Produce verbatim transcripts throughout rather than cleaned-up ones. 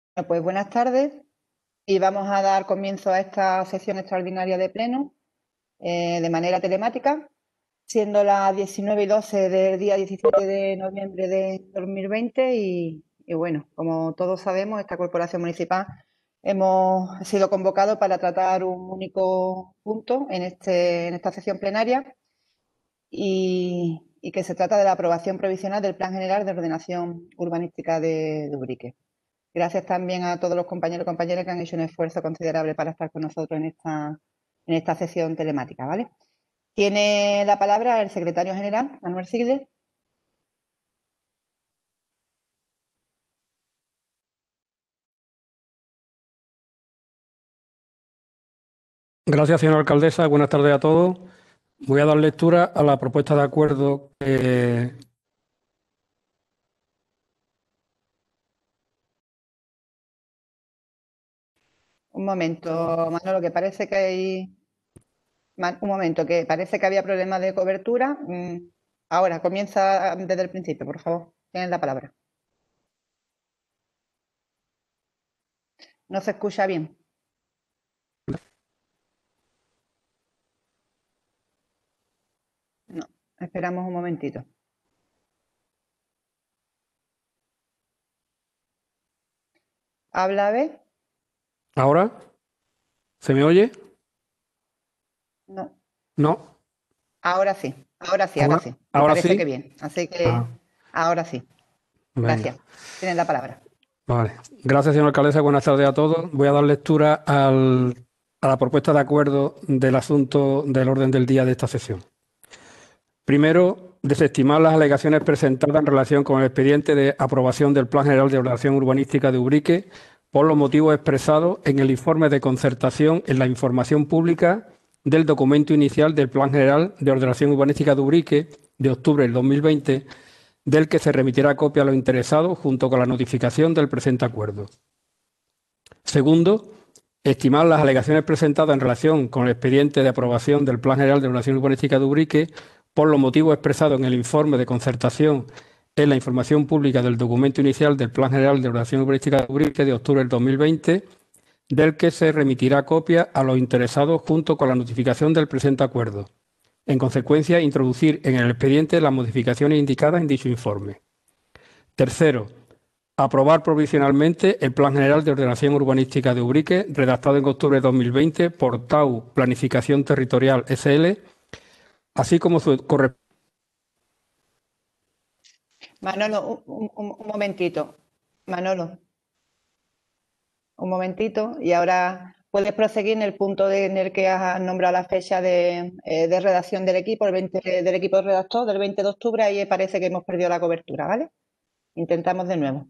Bueno, pues buenas tardes y vamos a dar comienzo a esta sesión extraordinaria de pleno eh, de manera telemática, siendo las diecinueve y doce del día diecisiete de noviembre de dos mil veinte y, y bueno, como todos sabemos, esta corporación municipal hemos sido convocados para tratar un único punto en, este, en esta sesión plenaria y, y que se trata de la aprobación provisional del Plan General de Ordenación Urbanística de, de Ubrique. Gracias también a todos los compañeros y compañeras que han hecho un esfuerzo considerable para estar con nosotros en esta, en esta sesión telemática, ¿vale? Tiene la palabra el secretario general, Manuel Sigler. Gracias, señora alcaldesa. Buenas tardes a todos. Voy a dar lectura a la propuesta de acuerdo que... Un momento, Manolo, que parece que hay... Un momento, que parece que había problemas de cobertura. Ahora, comienza desde el principio, por favor. Tienes la palabra. No se escucha bien. No, esperamos un momentito. Habla, a ver. ¿Ahora? ¿Se me oye? No. No. Ahora sí, ahora sí, ahora, ahora sí. Me ahora parece sí. que bien. Así que Ah, ahora sí. Gracias. venga. Tienes la palabra. Vale. Gracias, señora alcaldesa. Buenas tardes a todos. Voy a dar lectura al, a la propuesta de acuerdo del asunto del orden del día de esta sesión. Primero, desestimar las alegaciones presentadas en relación con el expediente de aprobación del Plan General de Ordenación Urbanística de Ubrique por los motivos expresados en el informe de concertación en la información pública del documento inicial del Plan General de Ordenación Urbanística de Ubrique de octubre del dos mil veinte, del que se remitirá copia a los interesados junto con la notificación del presente acuerdo. Segundo, estimar las alegaciones presentadas en relación con el expediente de aprobación del Plan General de Ordenación Urbanística de Ubrique por los motivos expresados en el informe de concertación en la información pública del documento inicial del Plan General de Ordenación Urbanística de Ubrique de octubre del dos mil veinte, del que se remitirá copia a los interesados junto con la notificación del presente acuerdo. En consecuencia, introducir en el expediente las modificaciones indicadas en dicho informe. Tercero, aprobar provisionalmente el Plan General de Ordenación Urbanística de Ubrique, redactado en octubre de dos mil veinte por T A U Planificación Territorial S L, así como su correspondiente. Manolo, un, un, un momentito. Manolo, un momentito. Y ahora puedes proseguir en el punto de, en el que has nombrado la fecha de, eh, de redacción del equipo, el veinte, del equipo de redactor, del veinte de octubre. Ahí parece que hemos perdido la cobertura, ¿vale? Intentamos de nuevo.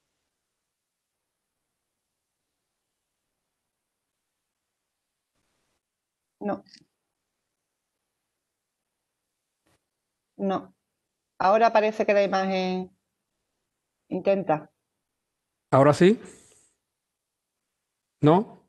No. No. Ahora parece que la imagen intenta. ¿Ahora sí? ¿No?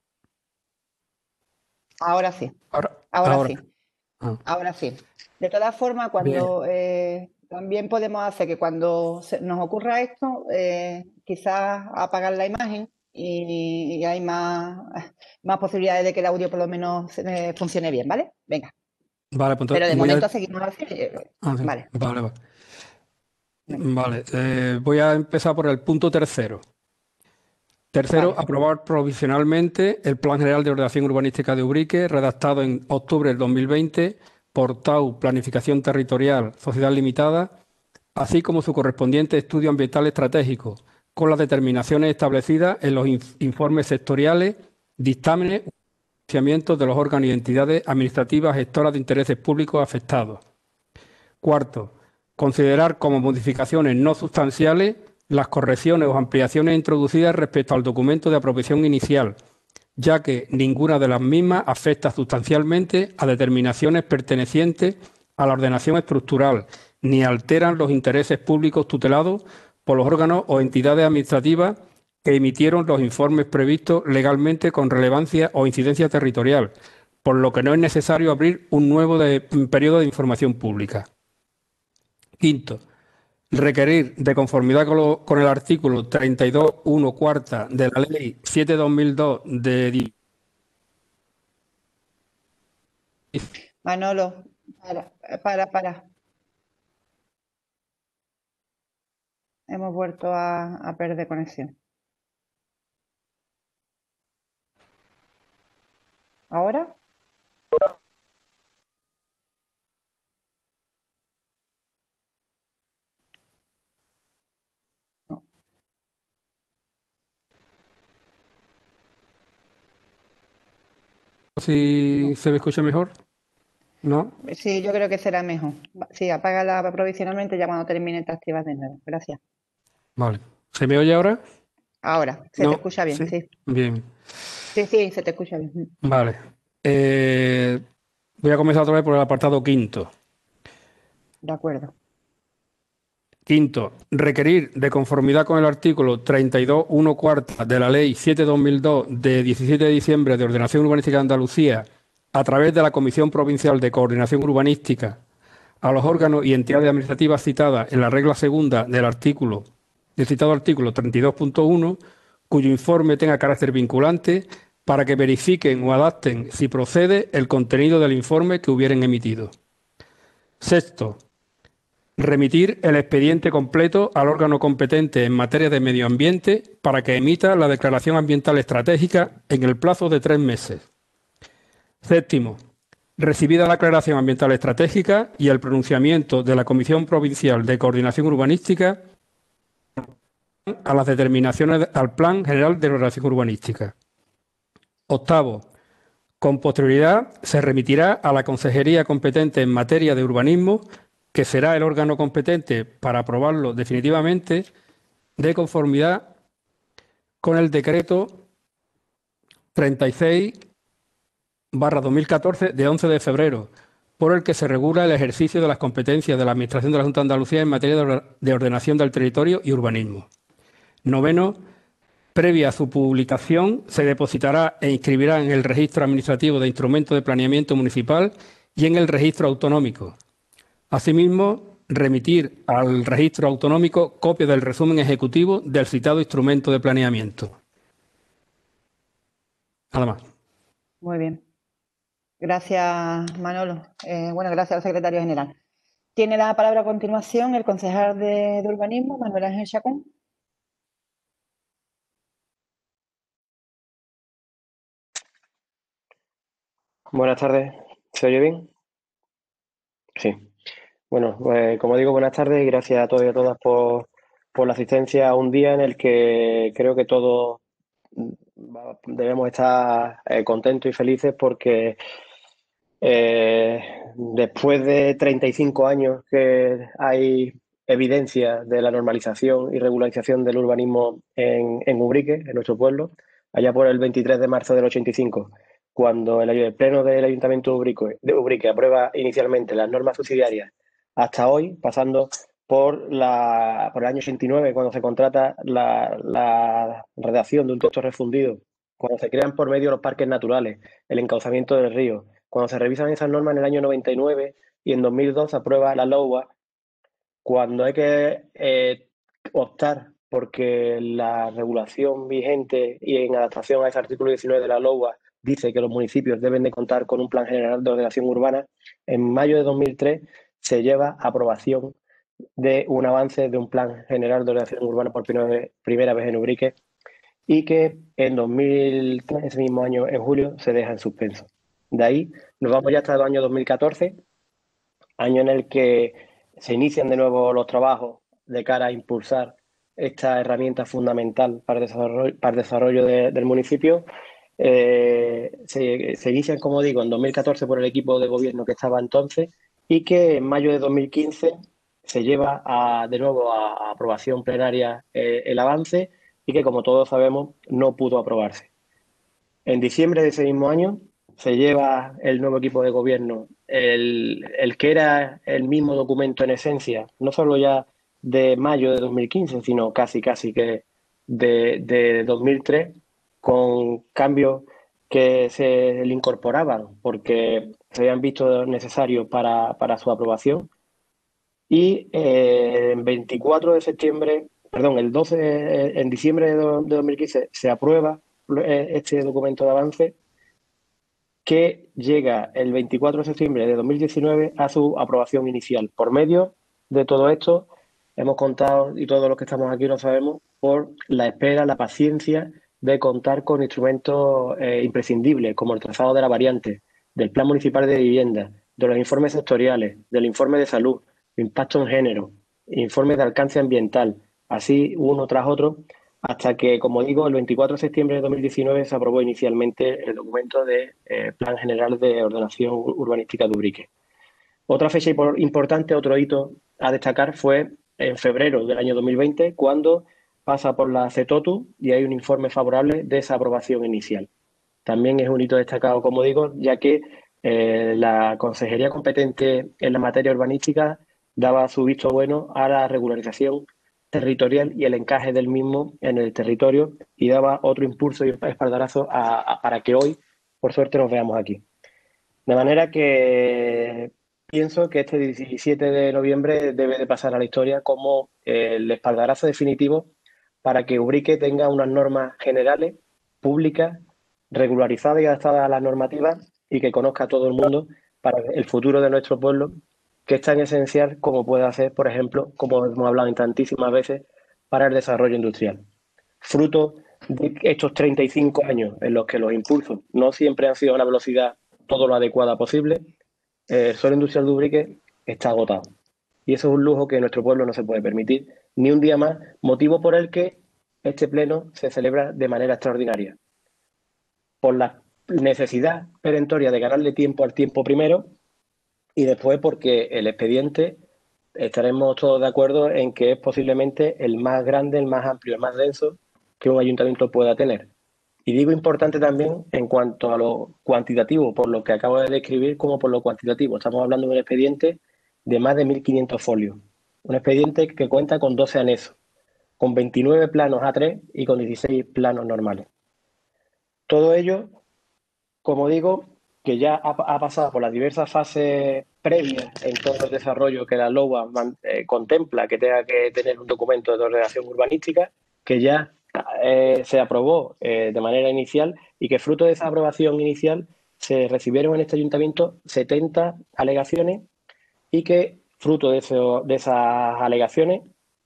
Ahora sí. Ahora. Ahora ahora. sí. Ah, Ahora sí. De todas formas, cuando eh, también podemos hacer que cuando se, nos ocurra esto, eh, quizás apagar la imagen y, y hay más, más posibilidades de que el audio por lo menos eh, funcione bien, ¿vale? Venga. Vale, pues Pero de voy a... momento seguimos así. eh, Ah, sí. Vale. Vale, vale. Venga. Vale, eh, voy a empezar por el punto tercero. Tercero, Vale. aprobar provisionalmente el Plan General de Ordenación Urbanística de Ubrique, redactado en octubre del dos mil veinte por T A U Planificación Territorial Sociedad Limitada, así como su correspondiente estudio ambiental estratégico, con las determinaciones establecidas en los inf informes sectoriales, dictámenes y pronunciamientos de los órganos y entidades administrativas gestoras de intereses públicos afectados. Cuarto, considerar como modificaciones no sustanciales las correcciones o ampliaciones introducidas respecto al documento de aprobación inicial, ya que ninguna de las mismas afecta sustancialmente a determinaciones pertenecientes a la ordenación estructural, ni alteran los intereses públicos tutelados por los órganos o entidades administrativas que emitieron los informes previstos legalmente con relevancia o incidencia territorial, por lo que no es necesario abrir un nuevo de, un periodo de información pública. Quinto, requerir, de conformidad con, lo- con el artículo treinta y dos punto uno cuarta de la Ley siete barra dos mil dos de... di- Manolo, para, para, para. Hemos vuelto a, a perder conexión. ¿Ahora? No. Si No. se me escucha mejor, ¿no? Sí, yo creo que será mejor. Va- Sí, apágala provisionalmente ya cuando termine te activas de nuevo. Gracias. Vale. ¿Se me oye ahora? Ahora, se te No, escucha bien, sí. sí. Bien, Sí, sí, se te escucha bien. vale. Eh, voy a comenzar otra vez por el apartado quinto. De acuerdo. Quinto, requerir, de conformidad con el artículo treinta y dos punto uno cuarta de la Ley siete barra dos mil dos de diecisiete de diciembre de Ordenación Urbanística de Andalucía, a través de la Comisión Provincial de Coordinación Urbanística, a los órganos y entidades administrativas citadas en la regla segunda del artículo, del citado artículo treinta y dos punto uno, cuyo informe tenga carácter vinculante, para que verifiquen o adapten, si procede, el contenido del informe que hubieren emitido. Sexto, remitir el expediente completo al órgano competente en materia de medio ambiente para que emita la declaración ambiental estratégica en el plazo de tres meses. Séptimo, recibida la aclaración ambiental estratégica y el pronunciamiento de la Comisión Provincial de Coordinación Urbanística a las determinaciones al Plan General de Ordenación Urbanística. Octavo, con posterioridad se remitirá a la Consejería competente en materia de urbanismo, que será el órgano competente para aprobarlo definitivamente, de conformidad con el decreto treinta y seis barra dos mil catorce de once de febrero, por el que se regula el ejercicio de las competencias de la Administración de la Junta de Andalucía en materia de ordenación del territorio y urbanismo. Noveno, previa a su publicación, se depositará e inscribirá en el Registro Administrativo de Instrumentos de Planeamiento Municipal y en el Registro Autonómico. Asimismo, remitir al Registro Autonómico copia del resumen ejecutivo del citado instrumento de planeamiento. Nada más. Muy bien. Gracias, Manolo. Eh, bueno, gracias al secretario general. Tiene la palabra a continuación el concejal de, de Urbanismo, Manuel Ángel Chacón. Buenas tardes, ¿se oye bien? Sí. Bueno, pues, como digo, buenas tardes y gracias a todos y a todas por, por la asistencia a un día en el que creo que todos mm, va- debemos estar eh, contentos y felices porque eh, después de treinta y cinco años que hay evidencia de la normalización y regularización del urbanismo en, en Ubrique, en nuestro pueblo, allá por el veintitrés de marzo del ochenta y cinco, cuando el, el Pleno del Ayuntamiento de Ubrique, de Ubrique aprueba inicialmente las normas subsidiarias, hasta hoy, pasando por, la, por el año ochenta y nueve, cuando se contrata la, la redacción de un texto refundido, cuando se crean por medio los parques naturales, el encauzamiento del río, cuando se revisan esas normas en el año noventa y nueve y en dos mil dos se aprueba la LOA, cuando hay que eh, optar porque la regulación vigente y en adaptación a ese artículo diecinueve de la LOA dice que los municipios deben de contar con un plan general de ordenación urbana, en mayo de dos mil tres se lleva a aprobación de un avance de un plan general de ordenación urbana por primera vez, primera vez en Ubrique, y que en dos mil tres, ese mismo año, en julio, se deja en suspenso. De ahí nos vamos ya hasta el año dos mil catorce, año en el que se inician de nuevo los trabajos de cara a impulsar esta herramienta fundamental para el desarrollo, para el desarrollo de, del municipio. Eh, se, se inician, como digo, en dos mil catorce por el equipo de gobierno que estaba entonces y que en mayo de dos mil quince se lleva a, de nuevo a, a aprobación plenaria eh, el avance y que, como todos sabemos, no pudo aprobarse. En diciembre de ese mismo año se lleva el nuevo equipo de gobierno, el, el que era el mismo documento en esencia, no solo ya de mayo de dos mil quince, sino casi, casi que de, de dos mil tres, con cambios que se le incorporaban porque se habían visto necesarios para, para su aprobación. Y eh, en veinticuatro de septiembre, perdón, el doce, en diciembre de, do, de dos mil quince se aprueba este documento de avance que llega el veinticuatro de septiembre de dos mil diecinueve a su aprobación inicial. Por medio de todo esto, hemos contado, y todos los que estamos aquí lo sabemos, por la espera, la paciencia de contar con instrumentos eh, imprescindibles, como el trazado de la variante, del Plan Municipal de Vivienda, de los informes sectoriales, del informe de salud, impacto en género, informes de alcance ambiental, así uno tras otro, hasta que, como digo, el veinticuatro de septiembre de dos mil diecinueve se aprobó inicialmente el documento de eh, Plan General de Ordenación Urbanística de Ubrique. Otra fecha importante, otro hito a destacar fue en febrero del año dos mil veinte, cuando pasa por la CETOTU y hay un informe favorable de esa aprobación inicial. También es un hito destacado, como digo, ya que eh, la consejería competente en la materia urbanística daba su visto bueno a la regularización territorial y el encaje del mismo en el territorio y daba otro impulso y espaldarazo a, a, para que hoy, por suerte, nos veamos aquí. De manera que pienso que este diecisiete de noviembre debe de pasar a la historia como el espaldarazo definitivo para que Ubrique tenga unas normas generales, públicas, regularizadas y adaptadas a las normativas y que conozca a todo el mundo para el futuro de nuestro pueblo, que es tan esencial como puede hacer, por ejemplo, como hemos hablado en tantísimas veces, para el desarrollo industrial. Fruto de estos treinta y cinco años en los que los impulsos no siempre han sido a la velocidad todo lo adecuada posible, el suelo industrial de Ubrique está agotado. Y eso es un lujo que nuestro pueblo no se puede permitir ni un día más, motivo por el que este pleno se celebra de manera extraordinaria. Por la necesidad perentoria de ganarle tiempo al tiempo primero y después porque el expediente, estaremos todos de acuerdo en que es posiblemente el más grande, el más amplio, el más denso que un ayuntamiento pueda tener. Y digo importante también en cuanto a lo cuantitativo, por lo que acabo de describir, como por lo cuantitativo. Estamos hablando de un expediente de más de mil quinientos folios. Un expediente que cuenta con doce anexos, con veintinueve planos A tres y con dieciséis planos normales. Todo ello, como digo, que ya ha, ha pasado por las diversas fases previas en todo el desarrollo que la LOA eh, contempla, que tenga que tener un documento de ordenación urbanística, que ya eh, se aprobó eh, de manera inicial y que fruto de esa aprobación inicial se recibieron en este ayuntamiento setenta alegaciones y que fruto de, eso, de esas alegaciones,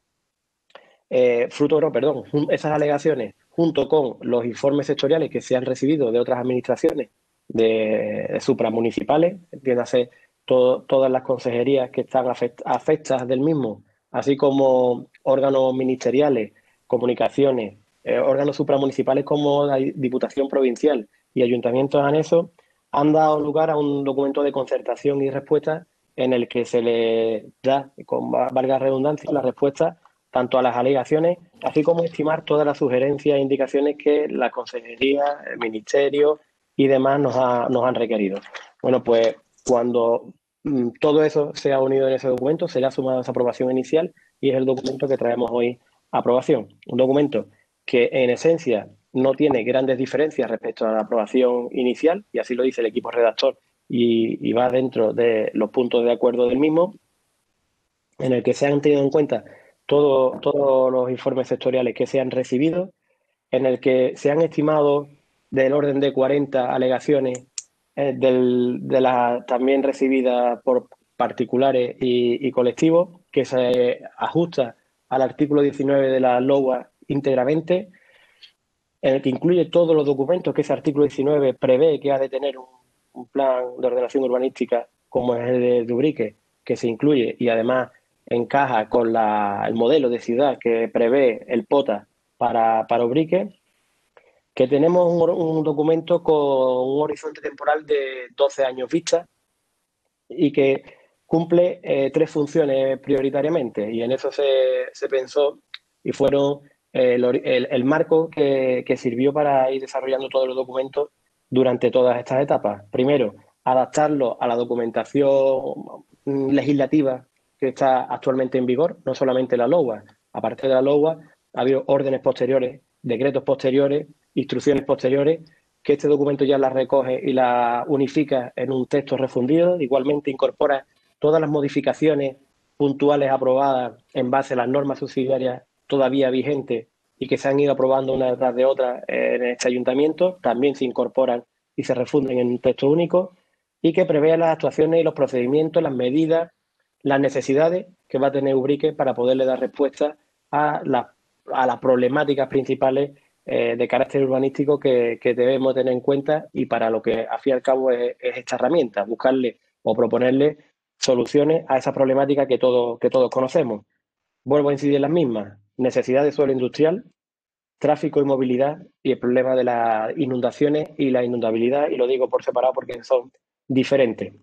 eh, fruto, no, perdón, esas alegaciones junto con los informes sectoriales que se han recibido de otras administraciones de, de supramunicipales, entiéndase todo, todas las consejerías que están afect, afectas del mismo, así como órganos ministeriales, comunicaciones, eh, órganos supramunicipales como la Diputación Provincial y ayuntamientos anexos, han dado lugar a un documento de concertación y respuesta en el que se le da, con valga redundancia, la respuesta tanto a las alegaciones, así como estimar todas las sugerencias e indicaciones que la Consejería, el Ministerio y demás nos, ha, nos han requerido. Bueno, pues cuando mmm, todo eso se ha unido en ese documento, se le ha sumado esa aprobación inicial y es el documento que traemos hoy a aprobación. Un documento que en esencia no tiene grandes diferencias respecto a la aprobación inicial, y así lo dice el equipo redactor, y, y va dentro de los puntos de acuerdo del mismo, en el que se han tenido en cuenta todo, todos los informes sectoriales que se han recibido, en el que se han estimado del orden de cuarenta alegaciones eh, del, de las también recibidas por particulares y, y colectivos, que se ajusta al artículo diecinueve de la LOA íntegramente, en el que incluye todos los documentos que ese artículo diecinueve prevé que ha de tener un, un plan de ordenación urbanística como es el de Ubrique, que se incluye y además encaja con la, el modelo de ciudad que prevé el POTA para, para Ubrique, que tenemos un, un documento con un horizonte temporal de doce años vista y que cumple eh, tres funciones prioritariamente, y en eso se, se pensó y fueron eh, el, el, el marco que, que sirvió para ir desarrollando todos los documentos durante todas estas etapas. Primero, adaptarlo a la documentación legislativa que está actualmente en vigor, no solamente la LOA. Aparte de la LOA, ha habido órdenes posteriores, decretos posteriores, instrucciones posteriores, que este documento ya la recoge y la unifica en un texto refundido. Igualmente incorpora todas las modificaciones puntuales aprobadas en base a las normas subsidiarias todavía vigentes y que se han ido aprobando una detrás de otra en este ayuntamiento, también se incorporan y se refunden en un texto único, y que prevé las actuaciones y los procedimientos, las medidas, las necesidades que va a tener Ubrique para poderle dar respuesta a, la, a las problemáticas principales eh, de carácter urbanístico que, que debemos tener en cuenta, y para lo que, al fin y al cabo, es, es esta herramienta, buscarle o proponerle soluciones a esa problemática que todos, que todos conocemos. Vuelvo a incidir en las mismas: necesidad de suelo industrial, tráfico y movilidad, y el problema de las inundaciones y la inundabilidad, y lo digo por separado porque son diferentes.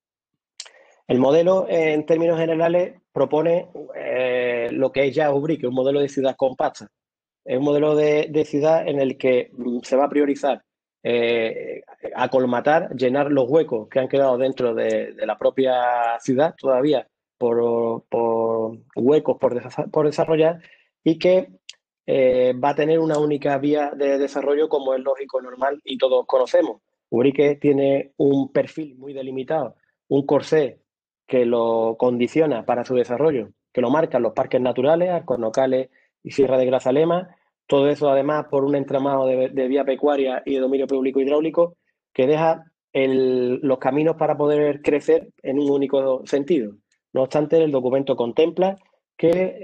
El modelo, eh, en términos generales, propone eh, lo que es ya Ubrique, un modelo de ciudad compacta. Es un modelo de, de ciudad en el que se va a priorizar eh, acolmatar, llenar los huecos que han quedado dentro de, de la propia ciudad todavía por, por huecos por, por desarrollar, y que eh, va a tener una única vía de desarrollo, como es lógico, normal y todos conocemos. Ubrique tiene un perfil muy delimitado, un corsé que lo condiciona para su desarrollo, que lo marcan los parques naturales, Alcornocales y Sierra de Grazalema. Todo eso, además, por un entramado de, de vía pecuaria y de dominio público hidráulico que deja el, los caminos para poder crecer en un único sentido. No obstante, el documento contempla que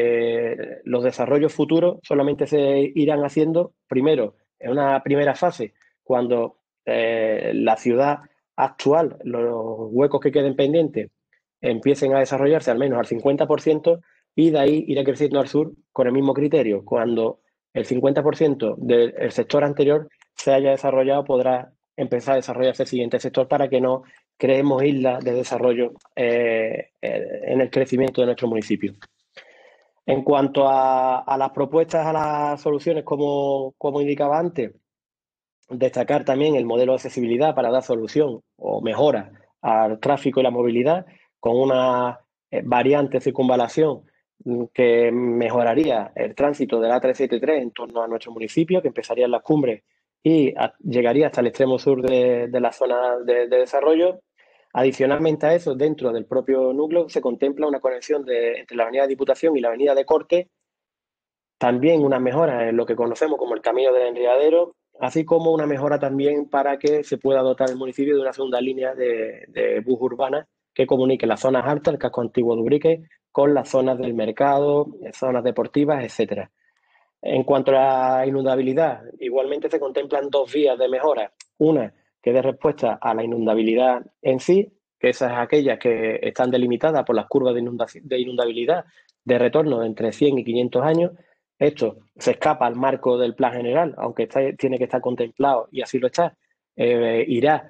eh, los desarrollos futuros solamente se irán haciendo, primero, en una primera fase, cuando eh, la ciudad actual, los huecos que queden pendientes, empiecen a desarrollarse al menos al cincuenta por ciento, y de ahí irá creciendo al sur con el mismo criterio. Cuando el cincuenta por ciento del sector anterior se haya desarrollado, podrá empezar a desarrollarse el siguiente sector, para que no creemos islas de desarrollo eh, en el crecimiento de nuestro municipio. En cuanto a, a las propuestas, a las soluciones, como, como indicaba antes, destacar también el modelo de accesibilidad para dar solución o mejora al tráfico y la movilidad, con una variante circunvalación que mejoraría el tránsito de la A trescientos setenta y tres en torno a nuestro municipio, que empezaría en las cumbres y a, llegaría hasta el extremo sur de, de la zona de, de desarrollo. Adicionalmente a eso, dentro del propio núcleo se contempla una conexión de, entre la avenida de Diputación y la avenida de Corte, también una mejora en lo que conocemos como el Camino del Enriadero, así como una mejora también para que se pueda dotar el municipio de una segunda línea de, de bus urbana que comunique las zonas altas, el casco antiguo de Ubrique, con las zonas del mercado, zonas deportivas, etcétera. En cuanto a la inundabilidad, igualmente se contemplan dos vías de mejora. Una que dé respuesta a la inundabilidad en sí, que esas aquellas que están delimitadas por las curvas de, de inundabilidad de retorno de entre cien y quinientos años. Esto se escapa al marco del plan general, aunque está, tiene que estar contemplado, y así lo está. Eh, irá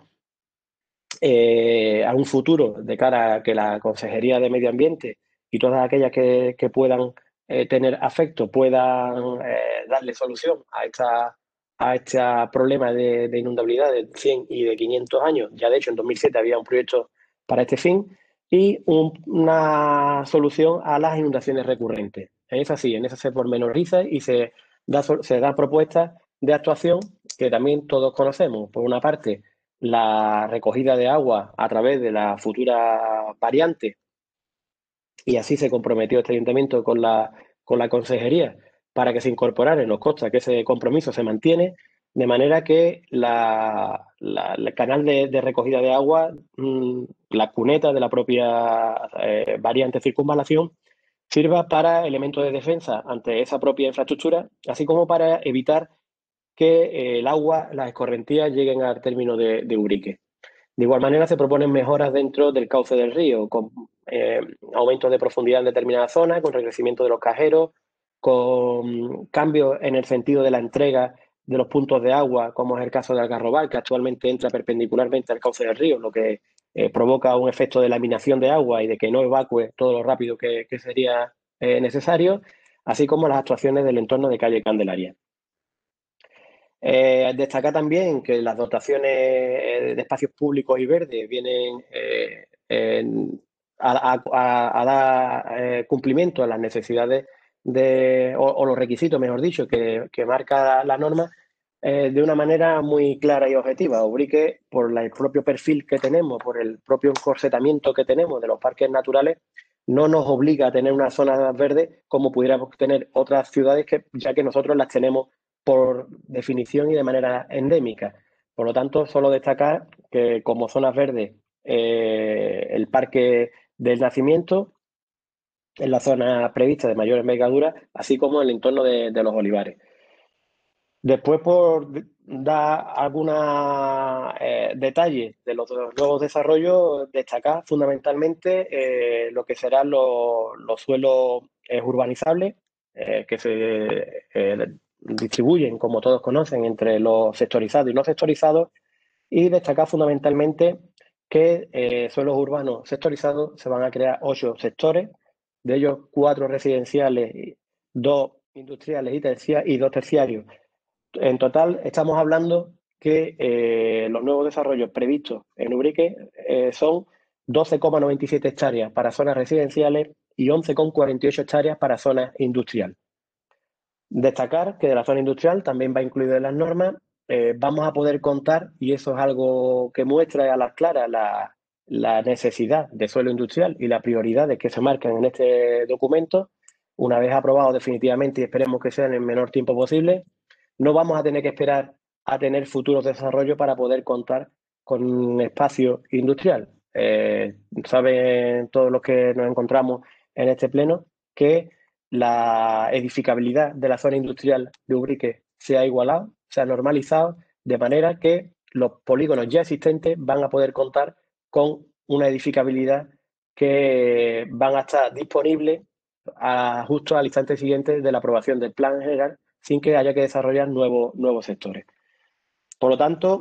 eh, a un futuro de cara a que la Consejería de Medio Ambiente y todas aquellas que, que puedan eh, tener afecto puedan eh, darle solución a esta a este problema de, de inundabilidad de cien y de quinientos años. Ya de hecho en dos mil siete había un proyecto para este fin, y un, una solución a las inundaciones recurrentes. Es así, en esa se pormenoriza y se da, se da propuestas de actuación que también todos conocemos. Por una parte, la recogida de agua a través de la futura variante, y así se comprometió este ayuntamiento con la, con la consejería para que se incorporara, nos consta que ese compromiso se mantiene, de manera que la, la, el canal de, de recogida de agua, mmm, la cuneta de la propia eh, variante circunvalación, sirva para elementos de defensa ante esa propia infraestructura, así como para evitar que eh, el agua, las escorrentías, lleguen al término de, de Ubrique. De igual manera, se proponen mejoras dentro del cauce del río, con eh, aumentos de profundidad en determinadas zonas, con recrecimiento de los cajeros, con cambios en el sentido de la entrega de los puntos de agua, como es el caso de Algarrobal, que actualmente entra perpendicularmente al cauce del río, lo que eh, provoca un efecto de laminación de agua y de que no evacúe todo lo rápido que, que sería eh, necesario, así como las actuaciones del entorno de calle Candelaria. Eh, destacar también que las dotaciones eh, de espacios públicos y verdes vienen eh, en, a, a, a dar eh, cumplimiento a las necesidades de, o, o los requisitos, mejor dicho, que, que marca la norma eh, de una manera muy clara y objetiva. Ubrique, por la, el propio perfil que tenemos, por el propio encorsetamiento que tenemos de los parques naturales, no nos obliga a tener unas zonas verdes como pudiéramos tener otras ciudades, que, ya que nosotros las tenemos por definición y de manera endémica. Por lo tanto, solo destacar que como zonas verdes, eh, el Parque del Nacimiento es la zona prevista de mayor envergadura, así como el entorno de, de los olivares. Después, por dar algunos eh, detalles de los, de los nuevos desarrollos, destacar fundamentalmente eh, lo que serán los, los suelos eh, urbanizables, eh, que se eh, distribuyen, como todos conocen, entre los sectorizados y no sectorizados, y destacar fundamentalmente que eh, suelos urbanos sectorizados se van a crear ocho sectores, de ellos cuatro residenciales, dos industriales y, tercia, y dos terciarios. En total, estamos hablando que eh, los nuevos desarrollos previstos en Ubrique eh, son doce coma noventa y siete hectáreas para zonas residenciales y once coma cuarenta y ocho hectáreas para zonas industriales. Destacar que de la zona industrial también va incluido en las normas. Eh, vamos a poder contar, y eso es algo que muestra a las claras la, la necesidad de suelo industrial y las prioridades que se marcan en este documento. Una vez aprobado definitivamente, y esperemos que sea en el menor tiempo posible, no vamos a tener que esperar a tener futuros desarrollos para poder contar con un espacio industrial. Eh, saben todos los que nos encontramos en este pleno que la edificabilidad de la zona industrial de Ubrique se ha igualado, se ha normalizado, de manera que los polígonos ya existentes van a poder contar con una edificabilidad que van a estar disponibles a, justo al instante siguiente de la aprobación del plan general, sin que haya que desarrollar nuevos, nuevos sectores. Por lo tanto,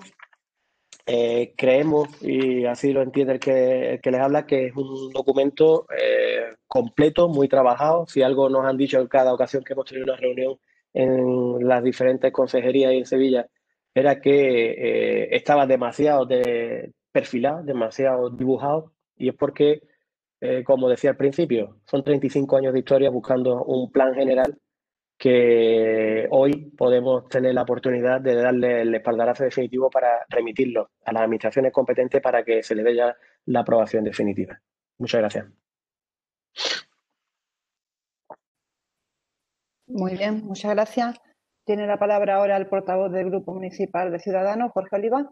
eh, creemos, y así lo entiende el que, el que les habla, que es un documento eh, completo, muy trabajado. Si algo nos han dicho en cada ocasión que hemos tenido una reunión en las diferentes consejerías y en Sevilla, era que eh, estaba demasiado de, perfilado, demasiado dibujado, y es porque, eh, como decía al principio, son treinta y cinco años de historia buscando un plan general que hoy podemos tener la oportunidad de darle el espaldarazo definitivo para remitirlo a las administraciones competentes para que se le dé ya la aprobación definitiva. Muchas gracias. Muy bien, muchas gracias. Tiene la palabra ahora el portavoz del Grupo Municipal de Ciudadanos, Jorge Oliva.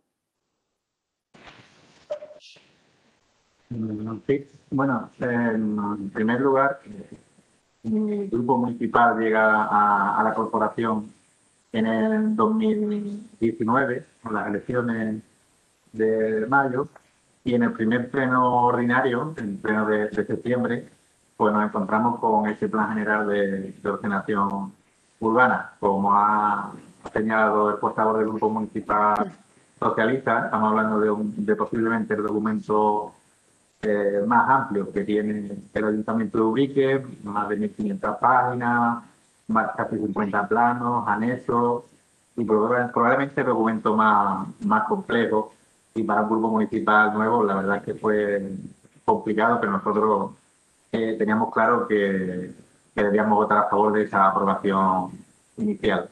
Sí, bueno, en primer lugar, el Grupo Municipal llega a, a la corporación en el dos mil diecinueve, con las elecciones de mayo, y en el primer pleno ordinario, en el pleno de, de septiembre, pues nos encontramos con este plan general de, de ordenación urbana. Como ha señalado el portavoz del Grupo Municipal Socialista, estamos hablando de, un, de posiblemente el documento eh, más amplio que tiene el Ayuntamiento de Ubrique, más de mil quinientas páginas, más casi cincuenta planos, anexos, y probablemente el documento más, más complejo. Y para un grupo municipal nuevo, la verdad es que fue complicado, pero nosotros eh, teníamos claro que, que debíamos votar a favor de esa aprobación inicial.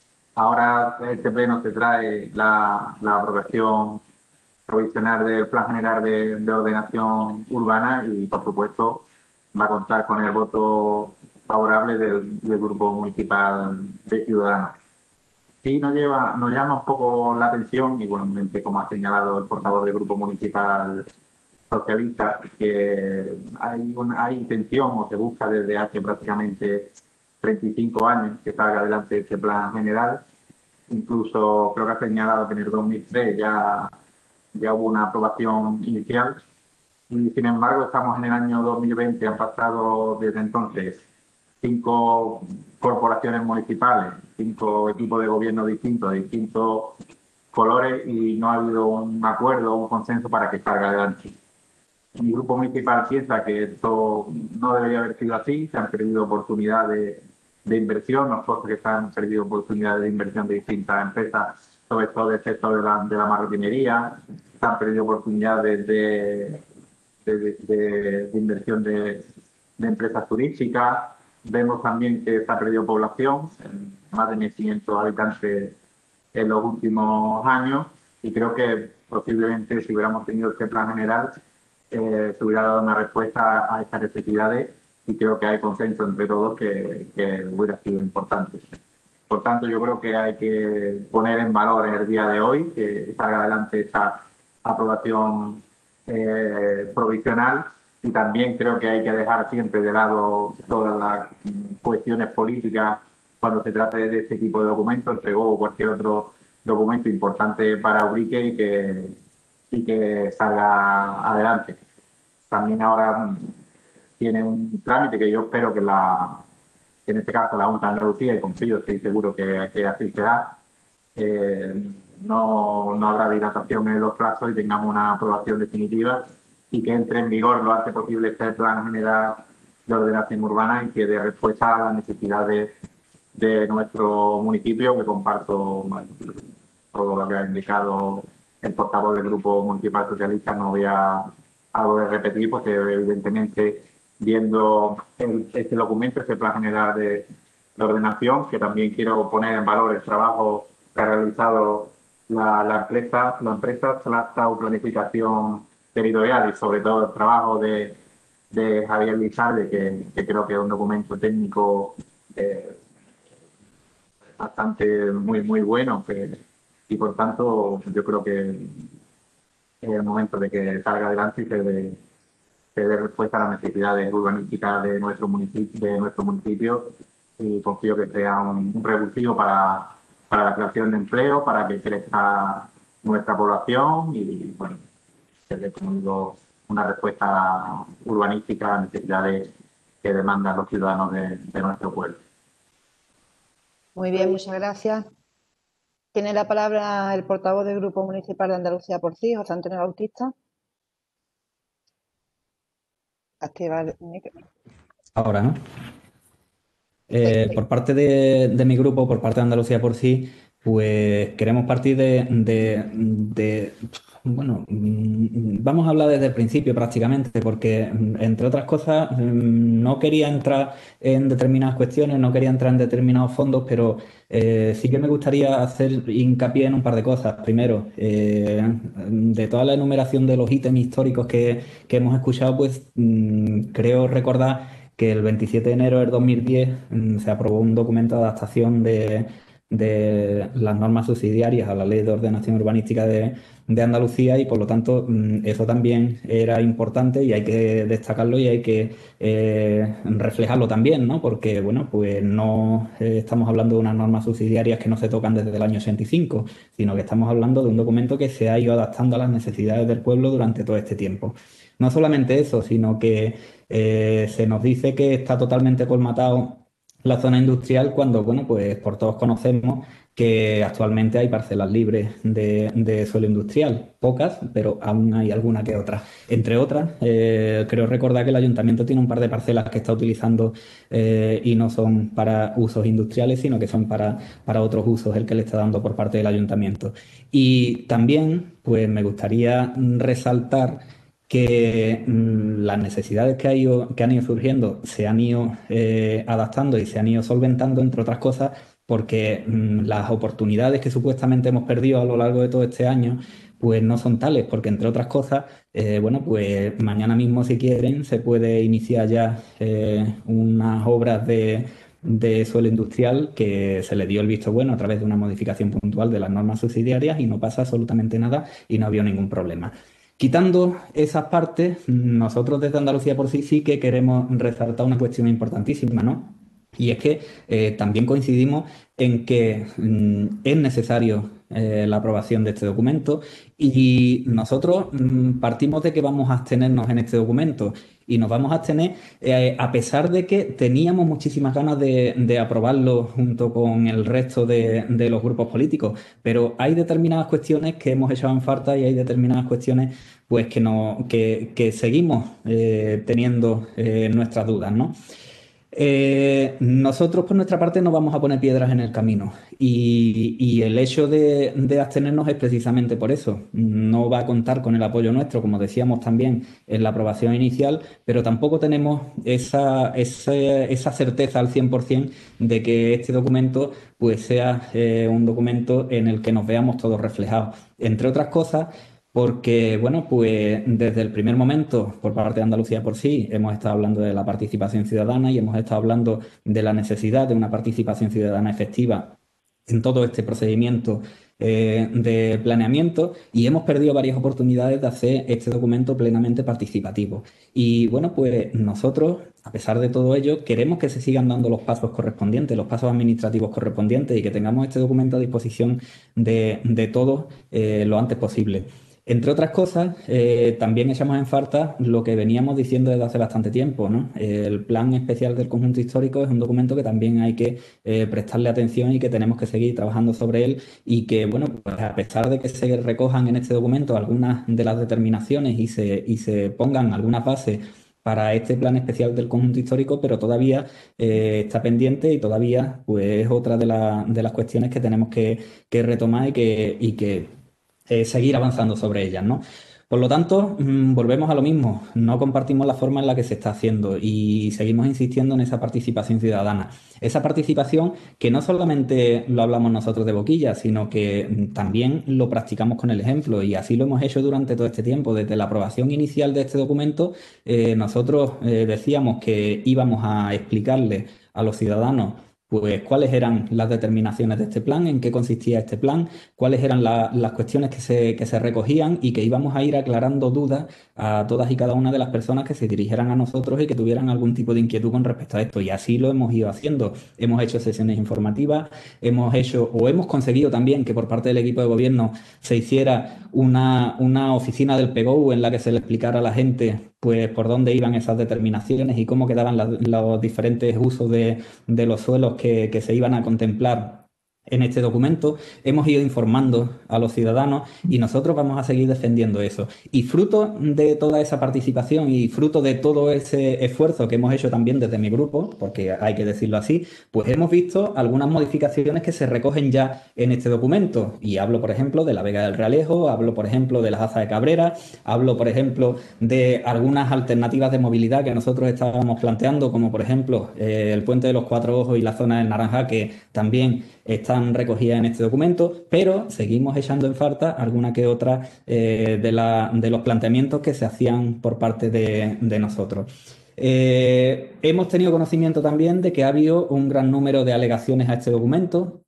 Ahora este pleno se trae la, la aprobación provisional del Plan General de, de Ordenación Urbana y, por supuesto, va a contar con el voto favorable del, del Grupo Municipal de Ciudadanos. Sí, nos, lleva, nos llama un poco la atención, igualmente como ha señalado el portavoz del Grupo Municipal Socialista, que hay, una, hay intención o se busca desde hace prácticamente treinta y cinco años que salga adelante este plan general. Incluso creo que ha señalado que en el dos mil tres ya, ya hubo una aprobación inicial. Y sin embargo, estamos en el año dos mil veinte, han pasado desde entonces cinco corporaciones municipales, cinco equipos de gobierno distintos, de distintos colores, y no ha habido un acuerdo, un consenso para que salga adelante. Mi grupo municipal piensa que esto no debería haber sido así, se han perdido oportunidades de inversión, nosotros que se han perdido oportunidades de inversión de distintas empresas, sobre todo del sector de la, de la marroquinería, se han perdido oportunidades de, de, de, de, de inversión de, de empresas turísticas. Vemos también que se ha perdido población, más de mil quinientos habitantes en los últimos años, y creo que posiblemente si hubiéramos tenido este plan general eh, se hubiera dado una respuesta a estas necesidades, y creo que hay consenso entre todos que, que hubiera sido importante. Por tanto, yo creo que hay que poner en valor en el día de hoy que salga adelante esta aprobación eh, provisional, y también creo que hay que dejar siempre de lado todas las cuestiones políticas cuando se trate de este tipo de documentos, entregó cualquier otro documento importante para Ubrique y que, y que salga adelante. También ahora tiene un trámite que yo espero que la, en este caso la Junta de Andalucía, y confío, estoy seguro que, que así será, eh, no, no habrá dilatación en los plazos y tengamos una aprobación definitiva y que entre en vigor lo antes posible este Plan General de Ordenación Urbana y que dé respuesta a las necesidades de nuestro municipio, que comparto bueno, todo lo que ha indicado el portavoz del Grupo Municipal Socialista. No voy a, a volver a repetir porque evidentemente viendo el, este documento, este Plan General de, de Ordenación, que también quiero poner en valor el trabajo que ha realizado la, la empresa, la empresa Tractau Planificación Territorial, y sobre todo el trabajo de, de Javier Lizalde, que, que creo que es un documento técnico eh, bastante muy muy bueno, que, y por tanto yo creo que es el momento de que salga adelante y se dé, se dé respuesta a las necesidades urbanísticas de nuestro municipio, de nuestro municipio, y confío que sea un, un revulsivo para, para la creación de empleo, para que crezca nuestra población y bueno, se dé, como digo, una respuesta urbanística a las necesidades que demandan los ciudadanos de, de nuestro pueblo. Muy bien, muchas gracias. Tiene la palabra el portavoz del Grupo Municipal de Andalucía por Sí, José Antonio Bautista. Activa el micro. Ahora, ¿no? Eh, por parte de, de mi grupo, por parte de Andalucía por Sí, pues queremos partir de, de, de, bueno, vamos a hablar desde el principio prácticamente, porque entre otras cosas no quería entrar en determinadas cuestiones, no quería entrar en determinados fondos, pero eh, sí que me gustaría hacer hincapié en un par de cosas. Primero, eh, de toda la enumeración de los ítems históricos que, que hemos escuchado, pues creo recordar que el veintisiete de enero del dos mil diez mmm, se aprobó un documento de adaptación de, de las normas subsidiarias a la Ley de Ordenación Urbanística de, de Andalucía, y por lo tanto mmm, eso también era importante y hay que destacarlo y hay que eh, reflejarlo también, ¿no? Porque, bueno, pues no eh, estamos hablando de unas normas subsidiarias que no se tocan desde el año ochenta y cinco, sino que estamos hablando de un documento que se ha ido adaptando a las necesidades del pueblo durante todo este tiempo. No solamente eso, sino que eh, se nos dice que está totalmente colmatado la zona industrial cuando, bueno, pues por todos conocemos que actualmente hay parcelas libres de, de suelo industrial, pocas, pero aún hay alguna que otra. Entre otras, eh, creo recordar que el ayuntamiento tiene un par de parcelas que está utilizando eh, y no son para usos industriales, sino que son para, para otros usos, el que le está dando por parte del ayuntamiento. Y también, pues me gustaría resaltar que mmm, las necesidades que, ha ido, que han ido surgiendo se han ido eh, adaptando y se han ido solventando, entre otras cosas, porque mmm, las oportunidades que supuestamente hemos perdido a lo largo de todo este año, pues no son tales, porque entre otras cosas, eh, bueno, pues mañana mismo, si quieren, se puede iniciar ya eh, unas obras de, de suelo industrial que se le dio el visto bueno a través de una modificación puntual de las normas subsidiarias y no pasa absolutamente nada y no ha habido ningún problema. Quitando esas partes, nosotros desde Andalucía por Sí sí que queremos resaltar una cuestión importantísima, ¿no? Y es que eh, también coincidimos en que mmm, es necesario eh, la aprobación de este documento, y nosotros mmm, partimos de que vamos a abstenernos en este documento, y nos vamos a abstener eh, a pesar de que teníamos muchísimas ganas de, de aprobarlo junto con el resto de, de los grupos políticos, pero hay determinadas cuestiones que hemos echado en falta y hay determinadas cuestiones pues que, no, que, que seguimos eh, teniendo eh, nuestras dudas, ¿no? Eh, nosotros por nuestra parte no vamos a poner piedras en el camino, y, y el hecho de, de abstenernos es precisamente por eso. No va a contar con el apoyo nuestro, como decíamos también en la aprobación inicial, pero tampoco tenemos esa, esa, esa certeza al cien por cien de que este documento pues sea eh, un documento en el que nos veamos todos reflejados. Entre otras cosas, porque, bueno, pues desde el primer momento, por parte de Andalucía por sí, hemos estado hablando de la participación ciudadana y hemos estado hablando de la necesidad de una participación ciudadana efectiva en todo este procedimiento eh, de planeamiento, y hemos perdido varias oportunidades de hacer este documento plenamente participativo. Y bueno, pues nosotros, a pesar de todo ello, queremos que se sigan dando los pasos correspondientes, los pasos administrativos correspondientes, y que tengamos este documento a disposición de, de todos eh, lo antes posible. Entre otras cosas, eh, también echamos en falta lo que veníamos diciendo desde hace bastante tiempo, ¿no? El Plan Especial del Conjunto Histórico es un documento que también hay que eh, prestarle atención y que tenemos que seguir trabajando sobre él, y que, bueno, pues a pesar de que se recojan en este documento algunas de las determinaciones y se, y se pongan algunas bases para este plan especial del conjunto histórico, pero todavía eh, está pendiente, y todavía pues es otra de, la, de las cuestiones que tenemos que, que retomar y que, y que eh, seguir avanzando sobre ellas, ¿no? Por lo tanto, mmm, volvemos a lo mismo, no compartimos la forma en la que se está haciendo y seguimos insistiendo en esa participación ciudadana. Esa participación que no solamente lo hablamos nosotros de boquilla, sino que mm, también lo practicamos con el ejemplo, y así lo hemos hecho durante todo este tiempo. Desde la aprobación inicial de este documento, eh, nosotros eh, decíamos que íbamos a explicarle a los ciudadanos pues cuáles eran las determinaciones de este plan, en qué consistía este plan, cuáles eran la, las cuestiones que se, que se recogían, y que íbamos a ir aclarando dudas a todas y cada una de las personas que se dirigieran a nosotros y que tuvieran algún tipo de inquietud con respecto a esto. Y así lo hemos ido haciendo. Hemos hecho sesiones informativas, hemos hecho o hemos conseguido también que por parte del equipo de gobierno se hiciera una, una oficina del P G O U en la que se le explicara a la gente pues por dónde iban esas determinaciones y cómo quedaban la, los diferentes usos de, de los suelos que, que se iban a contemplar en este documento. Hemos ido informando a los ciudadanos y nosotros vamos a seguir defendiendo eso. Y fruto de toda esa participación y fruto de todo ese esfuerzo que hemos hecho también desde mi grupo, porque hay que decirlo así, pues hemos visto algunas modificaciones que se recogen ya en este documento. Y hablo, por ejemplo, de la Vega del Realejo, hablo, por ejemplo, de las Azas de Cabrera, hablo, por ejemplo, de algunas alternativas de movilidad que nosotros estábamos planteando, como por ejemplo eh, el Puente de los Cuatro Ojos y la zona del Naranja, que también están recogidas en este documento, pero seguimos echando en falta alguna que otra eh, de, la, de los planteamientos que se hacían por parte de, de nosotros. Eh, hemos tenido conocimiento también de que ha habido un gran número de alegaciones a este documento.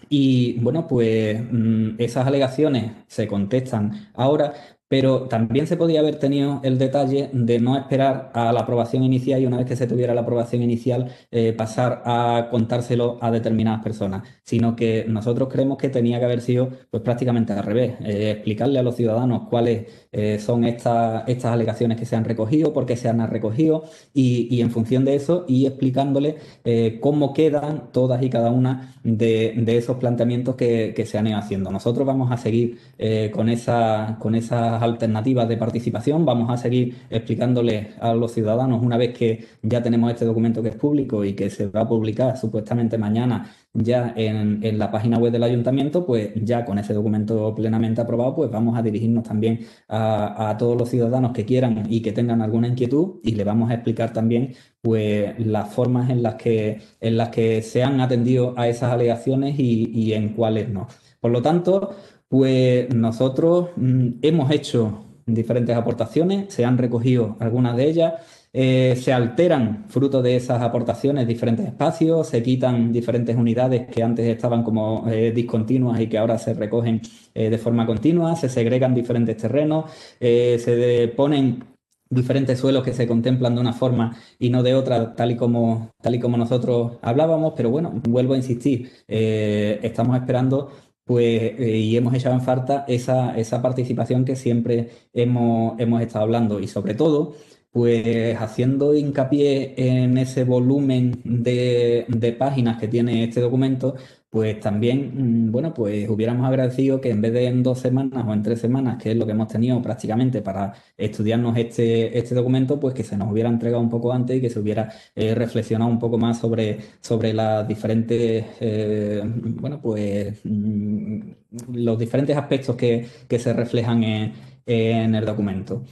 Y bueno, pues mmm, esas alegaciones se contestan ahora, pero también se podía haber tenido el detalle de no esperar a la aprobación inicial, y una vez que se tuviera la aprobación inicial eh, pasar a contárselo a determinadas personas, sino que nosotros creemos que tenía que haber sido pues prácticamente al revés, eh, explicarle a los ciudadanos cuáles eh, son estas, estas alegaciones que se han recogido, por qué se han recogido, y, y en función de eso ir explicándoles eh, cómo quedan todas y cada una de, de esos planteamientos que, que se han ido haciendo. Nosotros vamos a seguir eh, con, esa, con esas alternativas de participación, vamos a seguir explicándoles a los ciudadanos, una vez que ya tenemos este documento que es público y que se va a publicar supuestamente mañana ya en, en la página web del ayuntamiento, pues ya con ese documento plenamente aprobado, pues vamos a dirigirnos también a, a todos los ciudadanos que quieran y que tengan alguna inquietud, y le vamos a explicar también pues las formas en las que, en las que se han atendido a esas alegaciones y, y en cuáles no. Por lo tanto, pues nosotros mmm, hemos hecho diferentes aportaciones, se han recogido algunas de ellas. Eh, se alteran, fruto de esas aportaciones, diferentes espacios, se quitan diferentes unidades que antes estaban como eh, discontinuas y que ahora se recogen eh, de forma continua, se segregan diferentes terrenos, eh, se ponen diferentes suelos que se contemplan de una forma y no de otra, tal y como, tal y como nosotros hablábamos, pero bueno, vuelvo a insistir, eh, estamos esperando pues eh, y hemos echado en falta esa, esa participación que siempre hemos, hemos estado hablando, y sobre todo pues haciendo hincapié en ese volumen de, de páginas que tiene este documento, pues también, bueno, pues hubiéramos agradecido que en vez de en dos semanas o en tres semanas, que es lo que hemos tenido prácticamente para estudiarnos este, este documento, pues que se nos hubiera entregado un poco antes y que se hubiera eh, reflexionado un poco más sobre, sobre las diferentes, eh, bueno, pues los diferentes aspectos que, que se reflejan en, en el documento.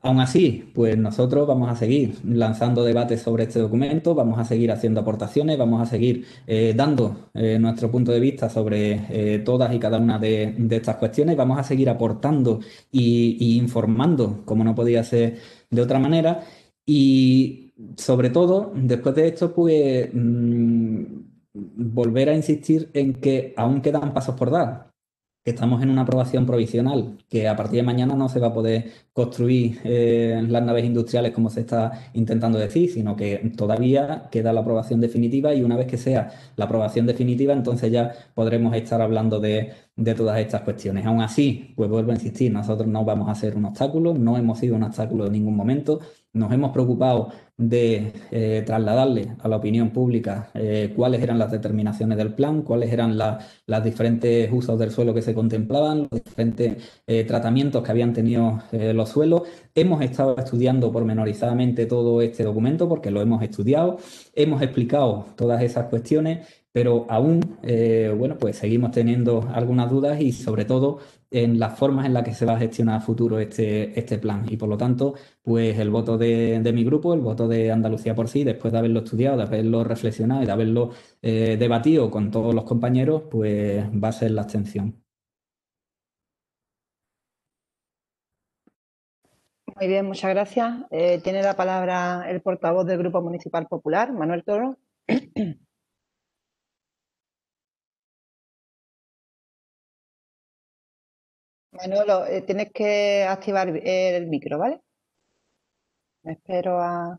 Aún así, pues nosotros vamos a seguir lanzando debates sobre este documento, vamos a seguir haciendo aportaciones, vamos a seguir eh, dando eh, nuestro punto de vista sobre eh, todas y cada una de, de estas cuestiones, vamos a seguir aportando y, y informando, como no podía ser de otra manera. Y sobre todo, después de esto, pues mmm, volver a insistir en que aún quedan pasos por dar, que estamos en una aprobación provisional, que a partir de mañana no se va a poder construir eh, las naves industriales como se está intentando decir, sino que todavía queda la aprobación definitiva y una vez que sea la aprobación definitiva, entonces ya podremos estar hablando de, de todas estas cuestiones. Aún así, pues vuelvo a insistir, nosotros no vamos a ser un obstáculo, no hemos sido un obstáculo en ningún momento, nos hemos preocupado de eh, trasladarle a la opinión pública eh, cuáles eran las determinaciones del plan, cuáles eran la, las diferentes usos del suelo que se contemplaban, los diferentes eh, tratamientos que habían tenido eh, los suelos. Hemos estado estudiando pormenorizadamente todo este documento porque lo hemos estudiado, hemos explicado todas esas cuestiones, pero aún, eh, bueno, pues seguimos teniendo algunas dudas y sobre todo en las formas en las que se va a gestionar a futuro este, este plan. Y por lo tanto, pues el voto de, de mi grupo, el voto de Andalucía por sí, después de haberlo estudiado, de haberlo reflexionado y de haberlo eh, debatido con todos los compañeros, pues va a ser la abstención. Muy bien, muchas gracias. Eh, tiene la palabra el portavoz del Grupo Municipal Popular, Manuel Toro. Manuel, eh, tienes que activar el micro, ¿vale? Me espero a...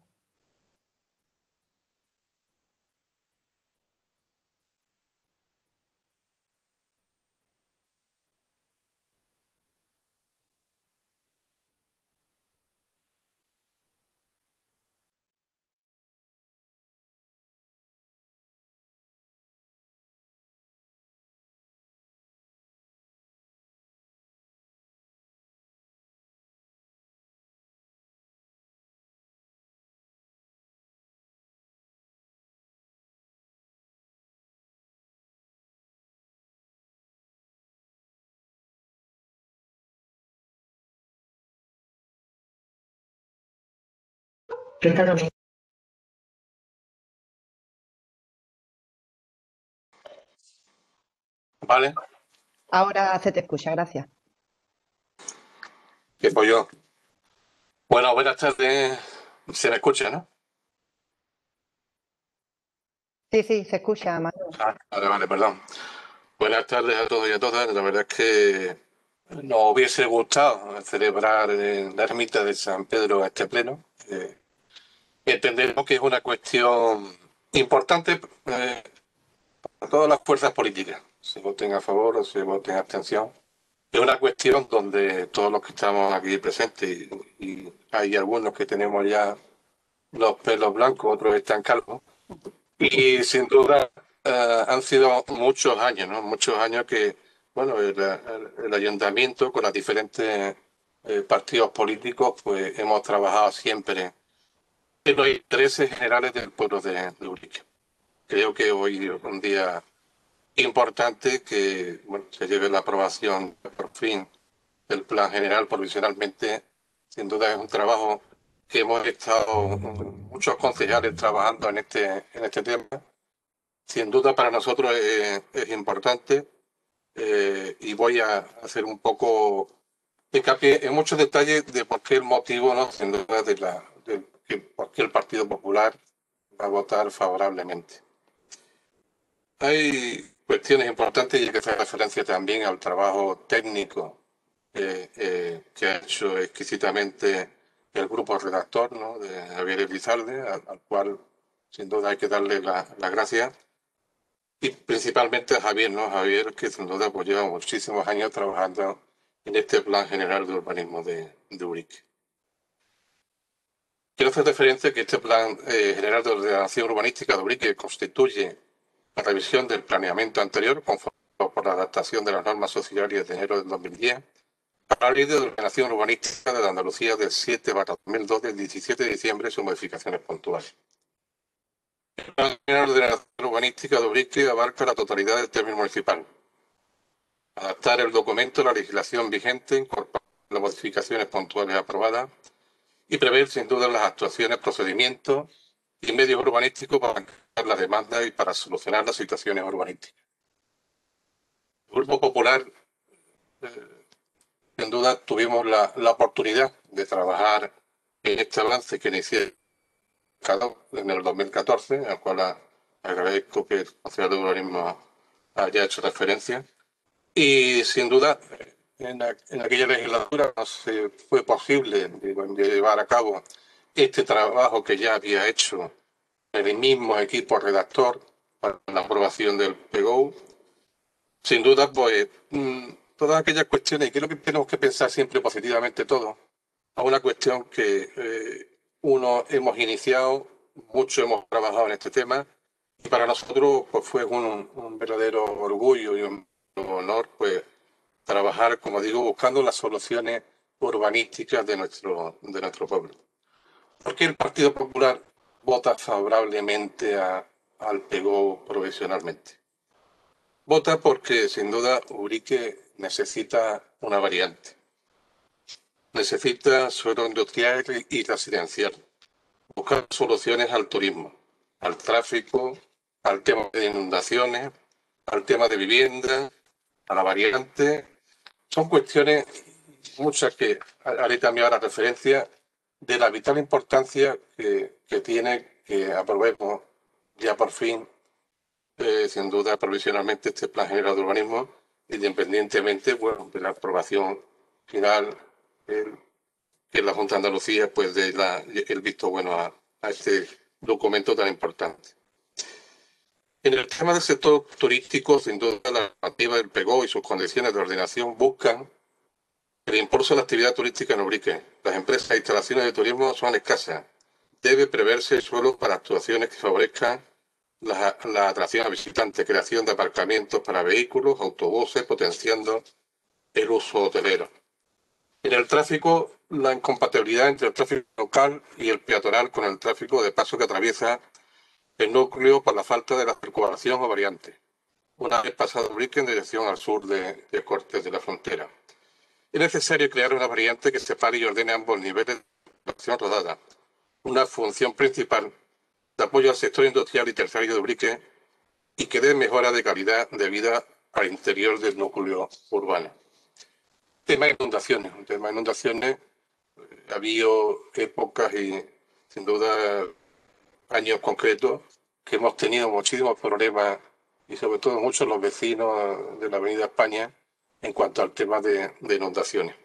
Vale, Ahora se te escucha, gracias. que pues yo. Bueno, buenas tardes. Se me escucha, ¿no? Sí, sí, se escucha, Manuel. Ah, vale, vale, perdón. Buenas tardes a todos y a todas. La verdad es que nos hubiese gustado celebrar en la ermita de San Pedro este pleno. Eh, entendemos que es una cuestión importante eh, para todas las fuerzas políticas, se voten a favor o se voten a abstención. Es una cuestión donde todos los que estamos aquí presentes, y, y hay algunos que tenemos ya los pelos blancos, otros están calvos, y sin duda uh, han sido muchos años, ¿no? Muchos años que, bueno, el, el, el ayuntamiento con los diferentes eh, partidos políticos, pues hemos trabajado siempre en los intereses generales del pueblo de, de Ubrique. Creo que hoy es un día importante que, bueno, se lleve la aprobación por fin del plan general provisionalmente. Sin duda es un trabajo que hemos estado muchos concejales trabajando en este, en este tema. Sin duda para nosotros es, es importante eh, y voy a hacer un poco hincapié en muchos detalles de por qué el motivo, ¿no? Sin duda, de la, de, de por qué el Partido Popular va a votar favorablemente. Hay cuestiones importantes y hay que hacer referencia también al trabajo técnico eh, eh, que ha hecho exquisitamente el grupo redactor, ¿no? De Javier Elizalde, al, al cual sin duda hay que darle las la gracias. Y principalmente a Javier, ¿no? Javier, que sin duda pues, lleva muchísimos años trabajando en este plan general de urbanismo de, de Ubrique. Quiero hacer referencia a que este plan eh, general de ordenación urbanística de Ubrique constituye la revisión del planeamiento anterior, conforme por la adaptación de las normas societarias de enero del dos mil diez, a la Ley de Ordenación Urbanística de Andalucía del siete barra dos mil dos del diecisiete de diciembre y sus modificaciones puntuales. El Plan General de Ordenación Urbanística de Ubrique abarca la totalidad del término municipal. Adaptar el documento a la legislación vigente, incorporar las modificaciones puntuales aprobadas, y prever sin duda las actuaciones, procedimientos y medios urbanísticos para encarar la demanda y para solucionar las situaciones urbanísticas. El Grupo Popular, eh, sin duda, tuvimos la, la oportunidad de trabajar en este avance que inicié en el dos mil catorce, al cual agradezco que el Consejo de Urbanismo haya hecho referencia. Y sin duda, en, la, en aquella legislatura no se fue posible llevar a cabo este trabajo que ya había hecho el mismo equipo redactor para la aprobación del P G O. Sin duda, pues todas aquellas cuestiones, y creo que tenemos que pensar siempre positivamente todo, a una cuestión que eh, uno hemos iniciado, mucho hemos trabajado en este tema, y para nosotros pues, fue un, un verdadero orgullo y un honor pues trabajar, como digo, buscando las soluciones urbanísticas de nuestro, de nuestro pueblo. ¿Por qué el Partido Popular vota favorablemente a, al P G O provisionalmente? Vota porque, sin duda, Ubrique necesita una variante. Necesita suelo industrial y residencial. Buscar soluciones al turismo, al tráfico, al tema de inundaciones, al tema de vivienda, a la variante. Son cuestiones, muchas que haré también ahora referencia, de la vital importancia que, que tiene que aprobemos ya por fin, eh, sin duda, provisionalmente este Plan General de Urbanismo, independientemente bueno, de la aprobación final el, que la Junta de Andalucía pues dé la, el visto bueno a, a este documento tan importante. En el tema del sector turístico, sin duda, la normativa del P G O y sus condiciones de ordenación buscan el impulso de la actividad turística en Ubrique. Las empresas e instalaciones de turismo son escasas. Debe preverse el suelo para actuaciones que favorezcan la, la atracción a visitantes, creación de aparcamientos para vehículos, autobuses, potenciando el uso hotelero. En el tráfico, la incompatibilidad entre el tráfico local y el peatonal con el tráfico de paso que atraviesa el núcleo por la falta de la circulación o variante. Una vez pasado Ubrique en dirección al sur de, de Cortes de la Frontera. Es necesario crear una variante que separe y ordene ambos niveles de acción rodada. Una función principal de apoyo al sector industrial y terciario de Ubrique y que dé mejora de calidad de vida al interior del núcleo urbano. Tema de inundaciones. Un tema de inundaciones. Ha habido épocas y, sin duda, años concretos que hemos tenido muchísimos problemas y, sobre todo, muchos los vecinos de la Avenida España en cuanto al tema de, de inundaciones.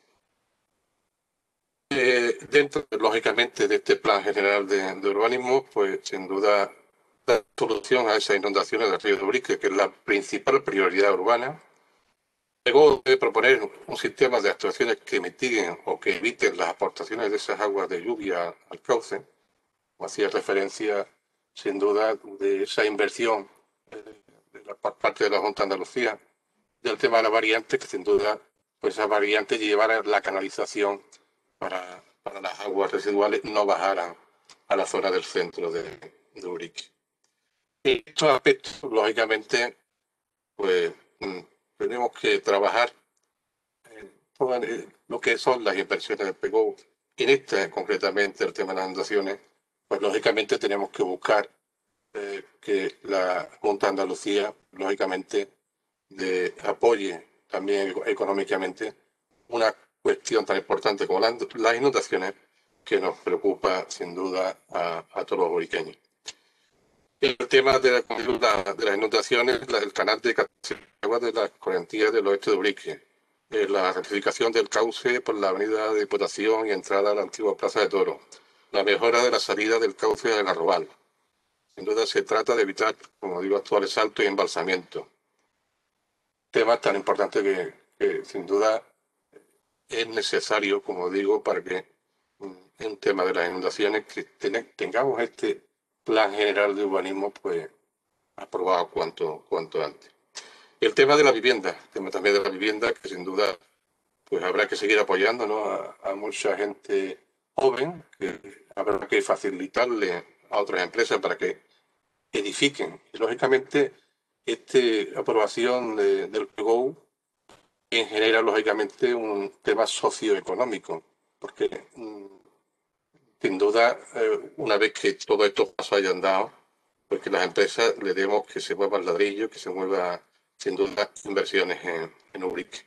Eh, dentro, lógicamente, de este plan general de, de urbanismo, pues sin duda la solución a esas inundaciones del río de Ubrique, que es la principal prioridad urbana. Luego debe proponer un sistema de actuaciones que mitiguen o que eviten las aportaciones de esas aguas de lluvia al cauce, como hacía referencia, sin duda, de esa inversión de la, por parte de la Junta de Andalucía, del tema de la variante, que sin duda, pues esa variante llevara la canalización para, para las aguas residuales no bajaran a la zona del centro de, de Ubrique. Y estos aspectos, lógicamente, pues tenemos que trabajar en todo lo que son las inversiones del P G O. En este, concretamente, el tema de las inundaciones, pues lógicamente tenemos que buscar eh, que la Junta de Andalucía, lógicamente, de, apoye también económicamente una cuestión tan importante como la, las inundaciones que nos preocupa sin duda a, a todos los ubriqueños. El tema de, la, de las inundaciones, la, el canal de agua de las correntías del oeste de Ubrique, eh, la rectificación del cauce por la avenida de Diputación y entrada a la antigua Plaza de Toros, la mejora de la salida del cauce del Arrobal. Sin duda se trata de evitar, como digo, actuales saltos y embalsamientos. Temas tan importantes que, que sin duda es necesario, como digo, para que en un tema de las inundaciones que ten, tengamos este plan general de urbanismo pues aprobado cuanto, cuanto antes. El tema de la vivienda, el tema también de la vivienda, que sin duda pues habrá que seguir apoyando, ¿no? a, a mucha gente joven, que habrá que facilitarle a otras empresas para que edifiquen. Y lógicamente, esta aprobación de, del P G O genera lógicamente un tema socioeconómico, porque sin duda, eh, una vez que todos estos pasos hayan dado, pues que las empresas le demos que se mueva el ladrillo, que se mueva, sin duda, inversiones en, en Ubrique.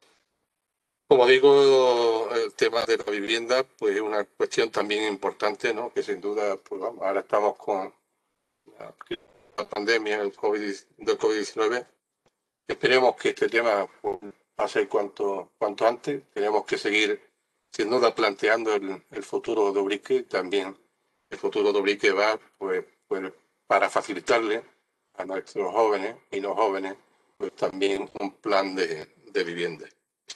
Como digo, el tema de la vivienda, pues es una cuestión también importante, ¿no? Que sin duda, pues vamos, ahora estamos con la, la pandemia el COVID, del COVID diecinueve. Esperemos que este tema pues, pase cuanto, cuanto antes. Tenemos que seguir, sin duda, planteando el, el futuro de Ubrique. También el futuro de Ubrique va pues, pues, para facilitarle a nuestros jóvenes y no jóvenes pues, también un plan de, de vivienda.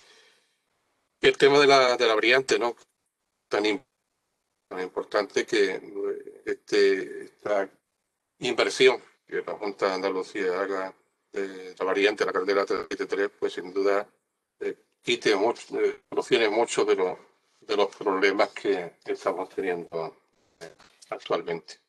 Y el tema de la, de la variante, ¿no? Tan, tan importante que este, esta inversión que la Junta de Andalucía haga de la variante de la carretera treinta y tres, pues sin duda eh, quite mucho, eh, solucione muchos de los, de los problemas que estamos teniendo eh, actualmente.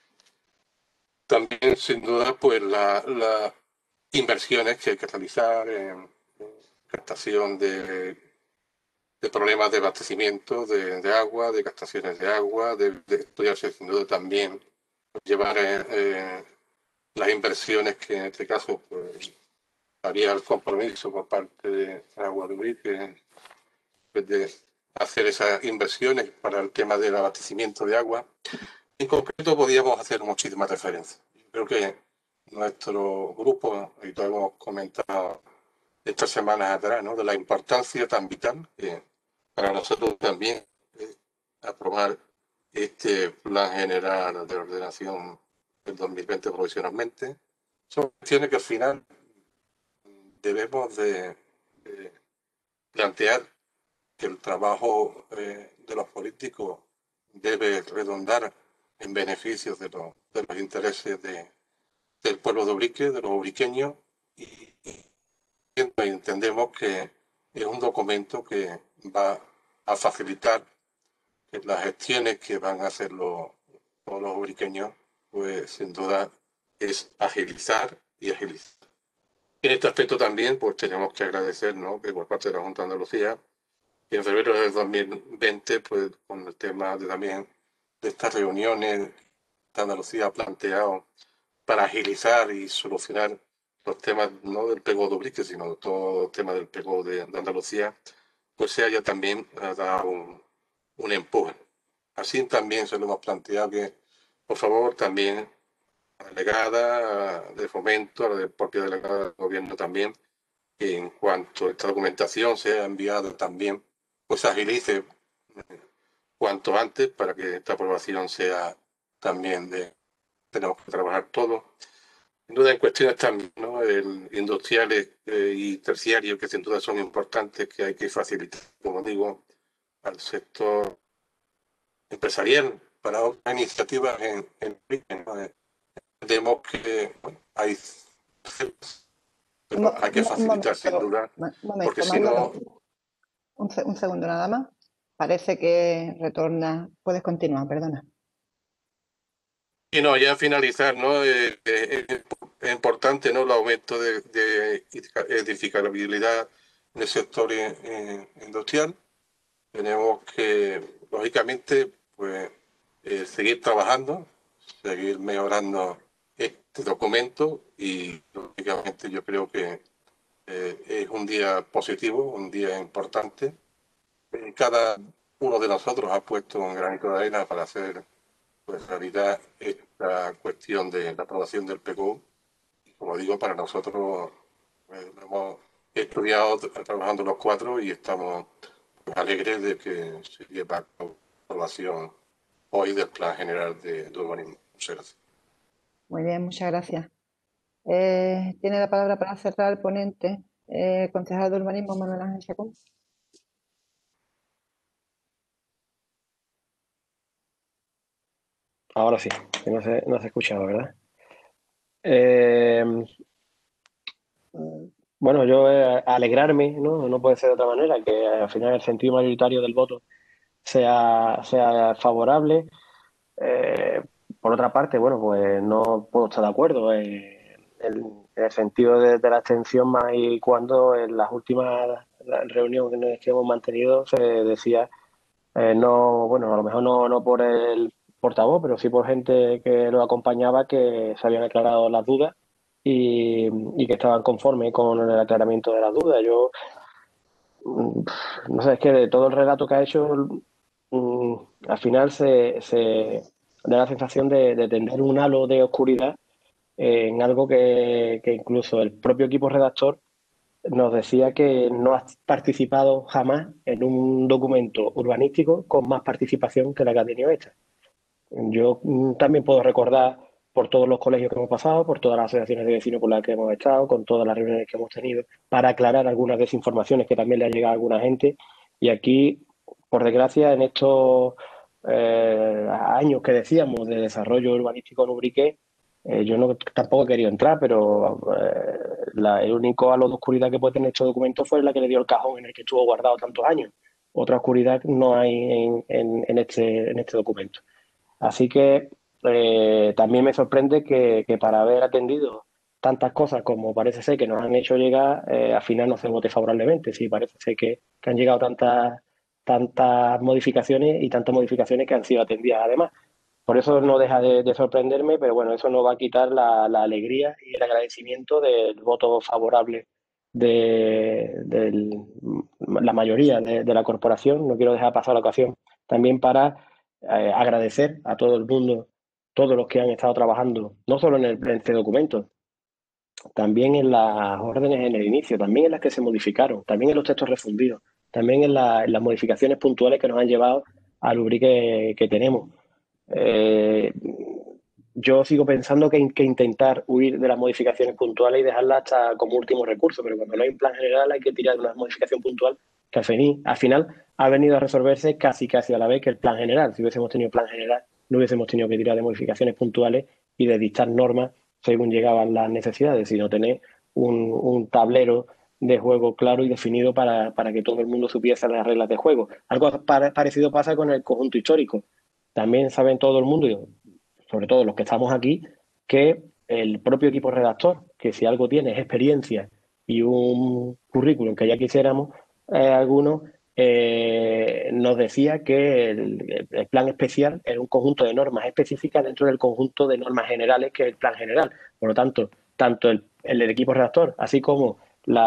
También, sin duda, pues las la inversiones que hay que realizar en, en captación de de problemas de abastecimiento de, de agua, de captaciones de agua, de, de estudiarse sin duda también llevar eh, eh, las inversiones que en este caso pues, haría el compromiso por parte de Agua de Ubrique pues, de hacer esas inversiones para el tema del abastecimiento de agua. En concreto podríamos hacer muchísimas referencias. Yo creo que nuestro grupo, y lo hemos comentado estas semanas atrás, ¿no? De la importancia tan vital que para nosotros también eh, aprobar este plan general de ordenación del dos mil veinte provisionalmente. Son cuestiones que al final debemos de, de plantear que el trabajo eh, de los políticos debe redundar en beneficios de los, de los intereses de, del pueblo de Ubrique, de los ubriqueños, y, y entendemos que es un documento que va a facilitar que las gestiones que van a hacer los, todos los ubriqueños, pues sin duda es agilizar y agilizar. En este aspecto también, pues tenemos que agradecer, ¿no? Que por parte de la Junta de Andalucía, que en febrero del dos mil veinte, pues con el tema de también de estas reuniones de Andalucía planteado para agilizar y solucionar los temas no del pego de Ubrique, sino todo el tema del pego de, de Andalucía, pues se haya también dado un, un empuje. Así también se lo hemos planteado que, por favor, también a la delegada de Fomento, a la propia delegada del Gobierno también, que en cuanto a esta documentación sea enviada también, pues agilice cuanto antes para que esta aprobación sea también de... Tenemos que trabajar todos. Sin duda hay cuestiones también, ¿no? El, industriales eh, y terciarios que sin duda son importantes, que hay que facilitar, como digo, al sector empresarial para otras iniciativas en el ¿no? Entendemos que bueno, hay, pero hay que facilitar sin duda, momento, porque si no... Un, un segundo nada más. Parece que retorna. Puedes continuar, perdona. Y no, ya finalizar, ¿no? Eh, eh, es importante, ¿no? El aumento de, de edificabilidad en el sector eh, industrial. Tenemos que, lógicamente, pues, eh, seguir trabajando, seguir mejorando este documento y, lógicamente, yo creo que eh, es un día positivo, un día importante. Cada uno de nosotros ha puesto un granito de arena para hacer pues, realidad esta cuestión de la aprobación del P K U. Como digo, para nosotros eh, lo hemos estudiado trabajando los cuatro y estamos pues, alegres de que se lleve a cabo la aprobación hoy del Plan General de, de Urbanismo. Muchas gracias. Muy bien, muchas gracias. Eh, tiene la palabra para cerrar el ponente, eh, concejal de Urbanismo, Manuel Ángel Chacón. Ahora sí, que no se, no se escuchaba, ¿verdad? Eh, bueno, yo eh, alegrarme, ¿no? No puede ser de otra manera, que al final el sentido mayoritario del voto sea, sea favorable. Eh, por otra parte, bueno, pues no puedo estar de acuerdo eh, en, en el sentido de, de la abstención, más y cuando en las últimas reuniones que hemos mantenido se decía eh, no, bueno, a lo mejor no, no por el portavoz, pero sí por gente que lo acompañaba, que se habían aclarado las dudas y, y que estaban conformes con el aclaramiento de las dudas. Yo, mm, no sé, es que de todo el relato que ha hecho, mm, al final se, se da la sensación de, de tender un halo de oscuridad eh, en algo que, que incluso el propio equipo redactor nos decía que no ha participado jamás en un documento urbanístico con más participación que la que ha tenido esta. Yo mm, también puedo recordar por todos los colegios que hemos pasado, por todas las asociaciones de vecinos por las que hemos estado, con todas las reuniones que hemos tenido, para aclarar algunas desinformaciones que también le ha llegado a alguna gente. Y aquí, por desgracia, en estos eh, años que decíamos de desarrollo urbanístico en Ubrique, eh, yo no, tampoco he querido entrar, pero eh, la, el único halo de oscuridad que puede tener este documento fue la que le dio el cajón en el que estuvo guardado tantos años. Otra oscuridad no hay en, en, en este, en este documento. Así que eh, también me sorprende que, que para haber atendido tantas cosas como parece ser que nos han hecho llegar, eh, al final no se vote favorablemente. Sí, parece ser que, que han llegado tantas, tantas modificaciones y tantas modificaciones que han sido atendidas además. Por eso no deja de, de sorprenderme, pero bueno, eso no va a quitar la, la alegría y el agradecimiento del voto favorable de, de la mayoría de, de la corporación. No quiero dejar pasar la ocasión también para eh, agradecer a todo el mundo, todos los que han estado trabajando, no solo en, el, en este documento, también en las órdenes en el inicio, también en las que se modificaron, también en los textos refundidos, también en, la, en las modificaciones puntuales que nos han llevado al rubrique que, que tenemos. Eh, yo sigo pensando que, que intentar huir de las modificaciones puntuales y dejarlas hasta como último recurso, pero cuando no hay un plan general hay que tirar de una modificación puntual que al final, al final ha venido a resolverse casi casi a la vez que el plan general. Si hubiésemos tenido plan general, no hubiésemos tenido que tirar de modificaciones puntuales y de dictar normas según llegaban las necesidades, sino tener un, un tablero de juego claro y definido para, para que todo el mundo supiese las reglas de juego. Algo parecido pasa con el conjunto histórico. También saben todo el mundo, sobre todo los que estamos aquí, que el propio equipo redactor, que si algo tiene es experiencia y un currículum que ya quisiéramos, eh, algunos, eh, nos decía que el, el plan especial era un conjunto de normas específicas dentro del conjunto de normas generales que es el plan general. Por lo tanto, tanto el, el, el equipo redactor, así como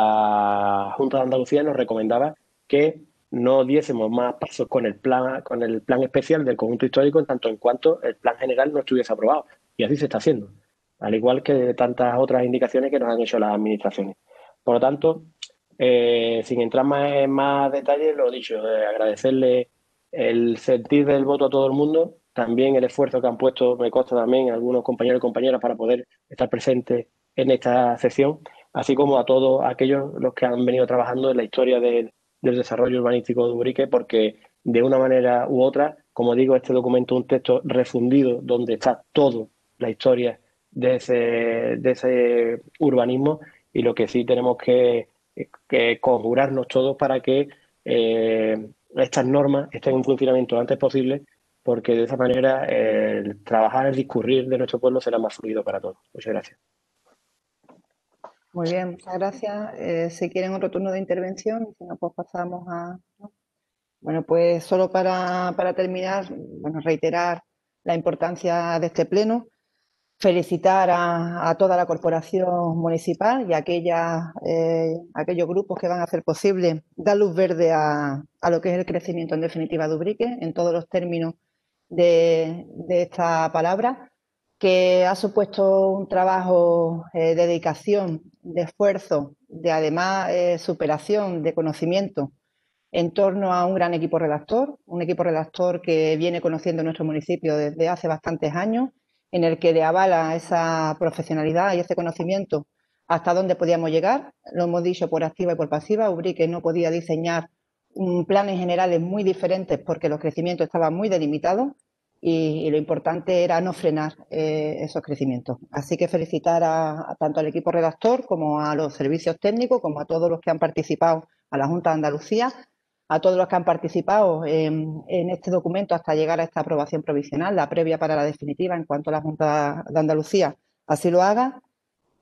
la Junta de Andalucía, nos recomendaba que no diésemos más pasos con el plan con el plan especial del conjunto histórico en tanto en cuanto el plan general no estuviese aprobado. Y así se está haciendo, al igual que tantas otras indicaciones que nos han hecho las administraciones. Por lo tanto, eh, sin entrar más en más detalles, lo dicho, eh, agradecerle el sentir del voto a todo el mundo, también el esfuerzo que han puesto, me consta también, algunos compañeros y compañeras para poder estar presentes en esta sesión, así como a todos aquellos los que han venido trabajando en la historia del del desarrollo urbanístico de Ubrique, porque de una manera u otra, como digo, este documento es un texto refundido donde está toda la historia de ese, de ese urbanismo, y lo que sí tenemos que, que conjurarnos todos para que eh, estas normas estén en funcionamiento lo antes posible, porque de esa manera eh, el trabajar, el discurrir de nuestro pueblo será más fluido para todos. Muchas gracias. Muy bien, muchas gracias. Eh, si quieren otro turno de intervención, si no, pues pasamos a... ¿no? Bueno, pues solo para, para terminar, bueno, reiterar la importancia de este pleno, felicitar a, a toda la corporación municipal y a aquellas, eh, aquellos grupos que van a hacer posible dar luz verde a, a lo que es el crecimiento en definitiva de Ubrique, en todos los términos de, de esta palabra, que ha supuesto un trabajo de eh, dedicación, de esfuerzo, de además eh, superación, de conocimiento en torno a un gran equipo redactor, un equipo redactor que viene conociendo nuestro municipio desde hace bastantes años, en el que le avala esa profesionalidad y ese conocimiento hasta dónde podíamos llegar. Lo hemos dicho por activa y por pasiva. Ubrique no podía diseñar um, planes generales muy diferentes porque los crecimientos estaban muy delimitados y, y lo importante era no frenar eh, esos crecimientos. Así que felicitar a, a tanto al equipo redactor como a los servicios técnicos, como a todos los que han participado, a la Junta de Andalucía, a todos los que han participado en, en este documento hasta llegar a esta aprobación provisional, la previa para la definitiva en cuanto a la Junta de Andalucía así lo haga.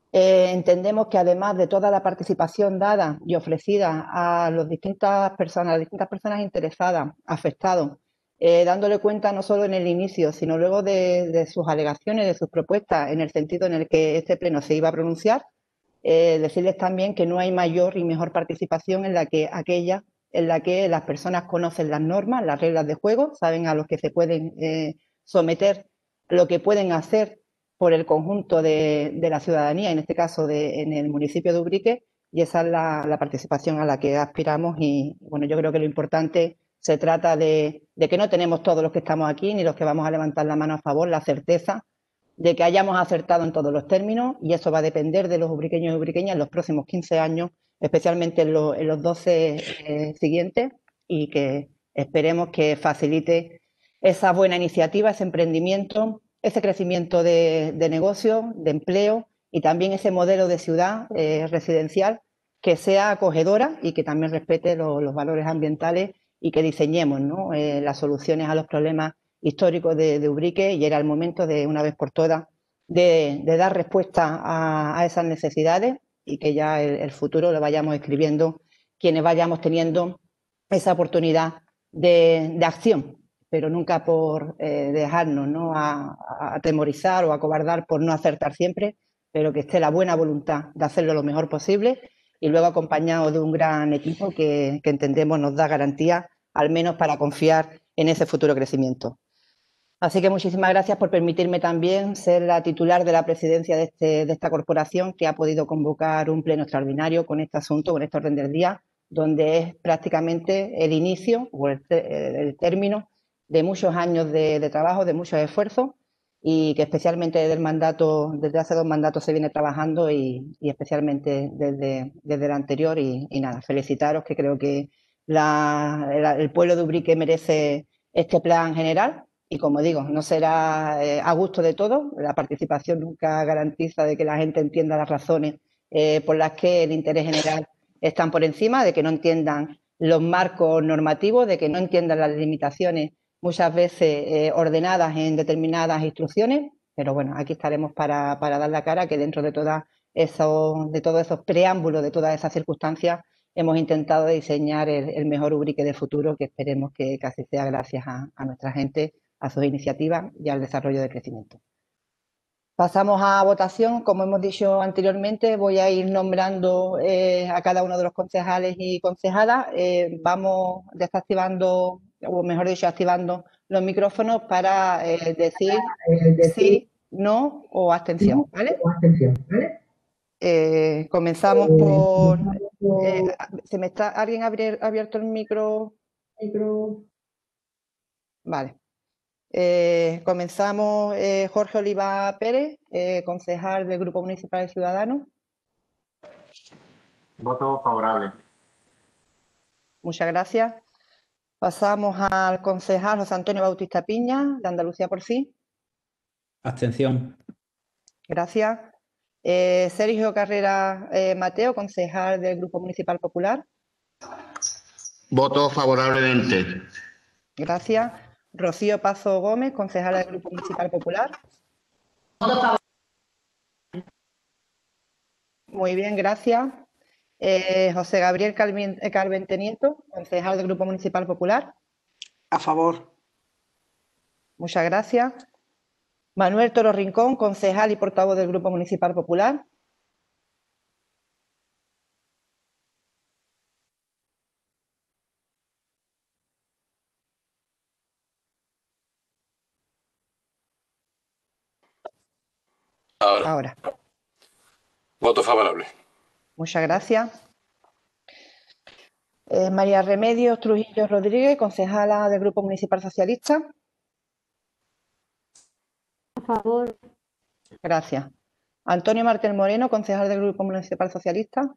Eh, entendemos que además de toda la participación dada y ofrecida a las distintas personas, a las distintas personas interesadas, afectados, eh, dándole cuenta no solo en el inicio, sino luego de, de sus alegaciones, de sus propuestas, en el sentido en el que este pleno se iba a pronunciar, eh, decirles también que no hay mayor y mejor participación en la que aquella en la que las personas conocen las normas, las reglas de juego, saben a los que se pueden eh, someter, lo que pueden hacer por el conjunto de, de la ciudadanía, en este caso de, en el municipio de Ubrique, y esa es la, la participación a la que aspiramos. Y bueno, yo creo que lo importante se trata de, de que no tenemos todos los que estamos aquí, ni los que vamos a levantar la mano a favor, la certeza de que hayamos acertado en todos los términos, y eso va a depender de los ubriqueños y ubriqueñas en los próximos quince años, especialmente en, lo, en los doce eh, siguientes, y que esperemos que facilite esa buena iniciativa, ese emprendimiento, ese crecimiento de, de negocio, de empleo, y también ese modelo de ciudad eh, residencial que sea acogedora y que también respete lo, los valores ambientales, y que diseñemos, ¿no? eh, las soluciones a los problemas históricos de, de Ubrique, y era el momento de una vez por todas de, de dar respuesta a, a esas necesidades, y que ya el, el futuro lo vayamos escribiendo quienes vayamos teniendo esa oportunidad de, de acción, pero nunca por eh, dejarnos, ¿no? a, a atemorizar o acobardar por no acertar siempre, pero que esté la buena voluntad de hacerlo lo mejor posible, y luego acompañado de un gran equipo que, que entendemos nos da garantía, al menos para confiar en ese futuro crecimiento. Así que muchísimas gracias por permitirme también ser la titular de la presidencia de, este, de esta corporación, que ha podido convocar un pleno extraordinario con este asunto, con este orden del día, donde es prácticamente el inicio o el, el término de muchos años de, de trabajo, de muchos esfuerzos, y que especialmente desde el mandato, desde hace dos mandatos se viene trabajando, y, y especialmente desde, desde el anterior. Y, y nada, felicitaros, que creo que la, el, el pueblo de Ubrique merece este plan general. Y como digo, no será eh, a gusto de todos. La participación nunca garantiza de que la gente entienda las razones eh, por las que el interés general están por encima, de que no entiendan los marcos normativos, de que no entiendan las limitaciones muchas veces eh, ordenadas en determinadas instrucciones. Pero bueno, aquí estaremos para, para dar la cara, que dentro de, toda eso, de todos esos preámbulos, de todas esas circunstancias, hemos intentado diseñar el, el mejor Ubrique del futuro, que esperemos que casi sea gracias a, a nuestra gente, a sus iniciativas y al desarrollo de crecimiento. Pasamos a votación. Como hemos dicho anteriormente, voy a ir nombrando eh, a cada uno de los concejales y concejalas. Eh, vamos desactivando, o mejor dicho, activando los micrófonos para eh, decir sí, no o abstención, ¿vale? Eh, comenzamos por... Eh, ¿se me está, ¿Alguien ha abierto el micro? Vale. Eh, comenzamos. eh, Jorge Oliva Pérez, eh, concejal del Grupo Municipal de Ciudadanos. Voto favorable. Muchas gracias. Pasamos al concejal José Antonio Bautista Piña, de Andalucía por Sí. Abstención. Gracias. Eh, Sergio Carrera eh, Mateo, concejal del Grupo Municipal Popular. Voto favorablemente. Gracias. Rocío Pazo Gómez, concejala del Grupo Municipal Popular. Muy bien, gracias. Eh, José Gabriel Carvente Nieto, concejal del Grupo Municipal Popular. A favor. Muchas gracias. Manuel Toro Rincón, concejal y portavoz del Grupo Municipal Popular. Ahora. Ahora. Voto favorable. Muchas gracias. Eh, María Remedios Trujillo Rodríguez, concejala del Grupo Municipal Socialista. A favor. Gracias. Antonio Martel Moreno, concejal del Grupo Municipal Socialista.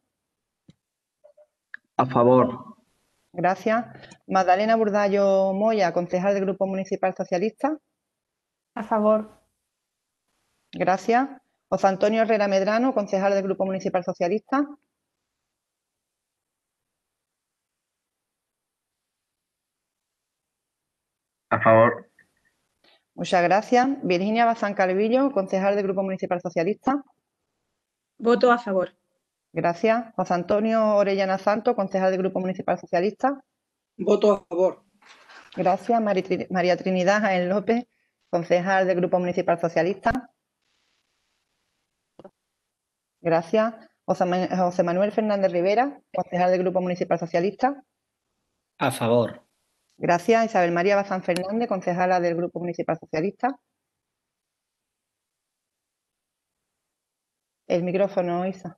A favor. Gracias. Magdalena Burdallo Moya, concejal del Grupo Municipal Socialista. A favor. Gracias. José Antonio Herrera Medrano, concejal del Grupo Municipal Socialista. A favor. Muchas gracias. Virginia Bazán Calvillo, concejal del Grupo Municipal Socialista. Voto a favor. Gracias. José Antonio Orellana Santo, concejal del Grupo Municipal Socialista. Voto a favor. Gracias. Mari- María Trinidad Jaén López, concejal del Grupo Municipal Socialista. Gracias. José Ma- José Manuel Fernández Rivera, concejal del Grupo Municipal Socialista. A favor. Gracias. Isabel María Bazán Fernández, concejala del Grupo Municipal Socialista. El micrófono, Isa.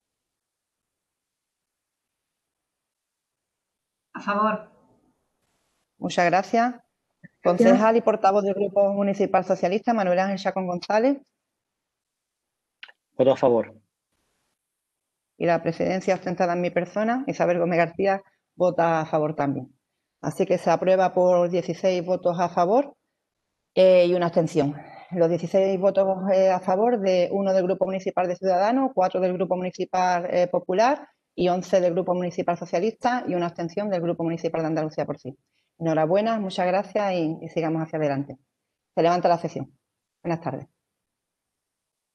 A favor. Muchas gracias. Concejal y portavoz del Grupo Municipal Socialista, Manuel Ángel Chacón González. Voto a favor. Y la presidencia ostentada en mi persona, Isabel Gómez García, vota a favor también. Así que se aprueba por dieciséis votos a favor eh, y una abstención. Los dieciséis votos eh, a favor, de uno del Grupo Municipal de Ciudadanos, cuatro del Grupo Municipal eh, Popular y once del Grupo Municipal Socialista y una abstención del Grupo Municipal de Andalucía por sí. Enhorabuena, muchas gracias y, y sigamos hacia adelante. Se levanta la sesión. Buenas tardes.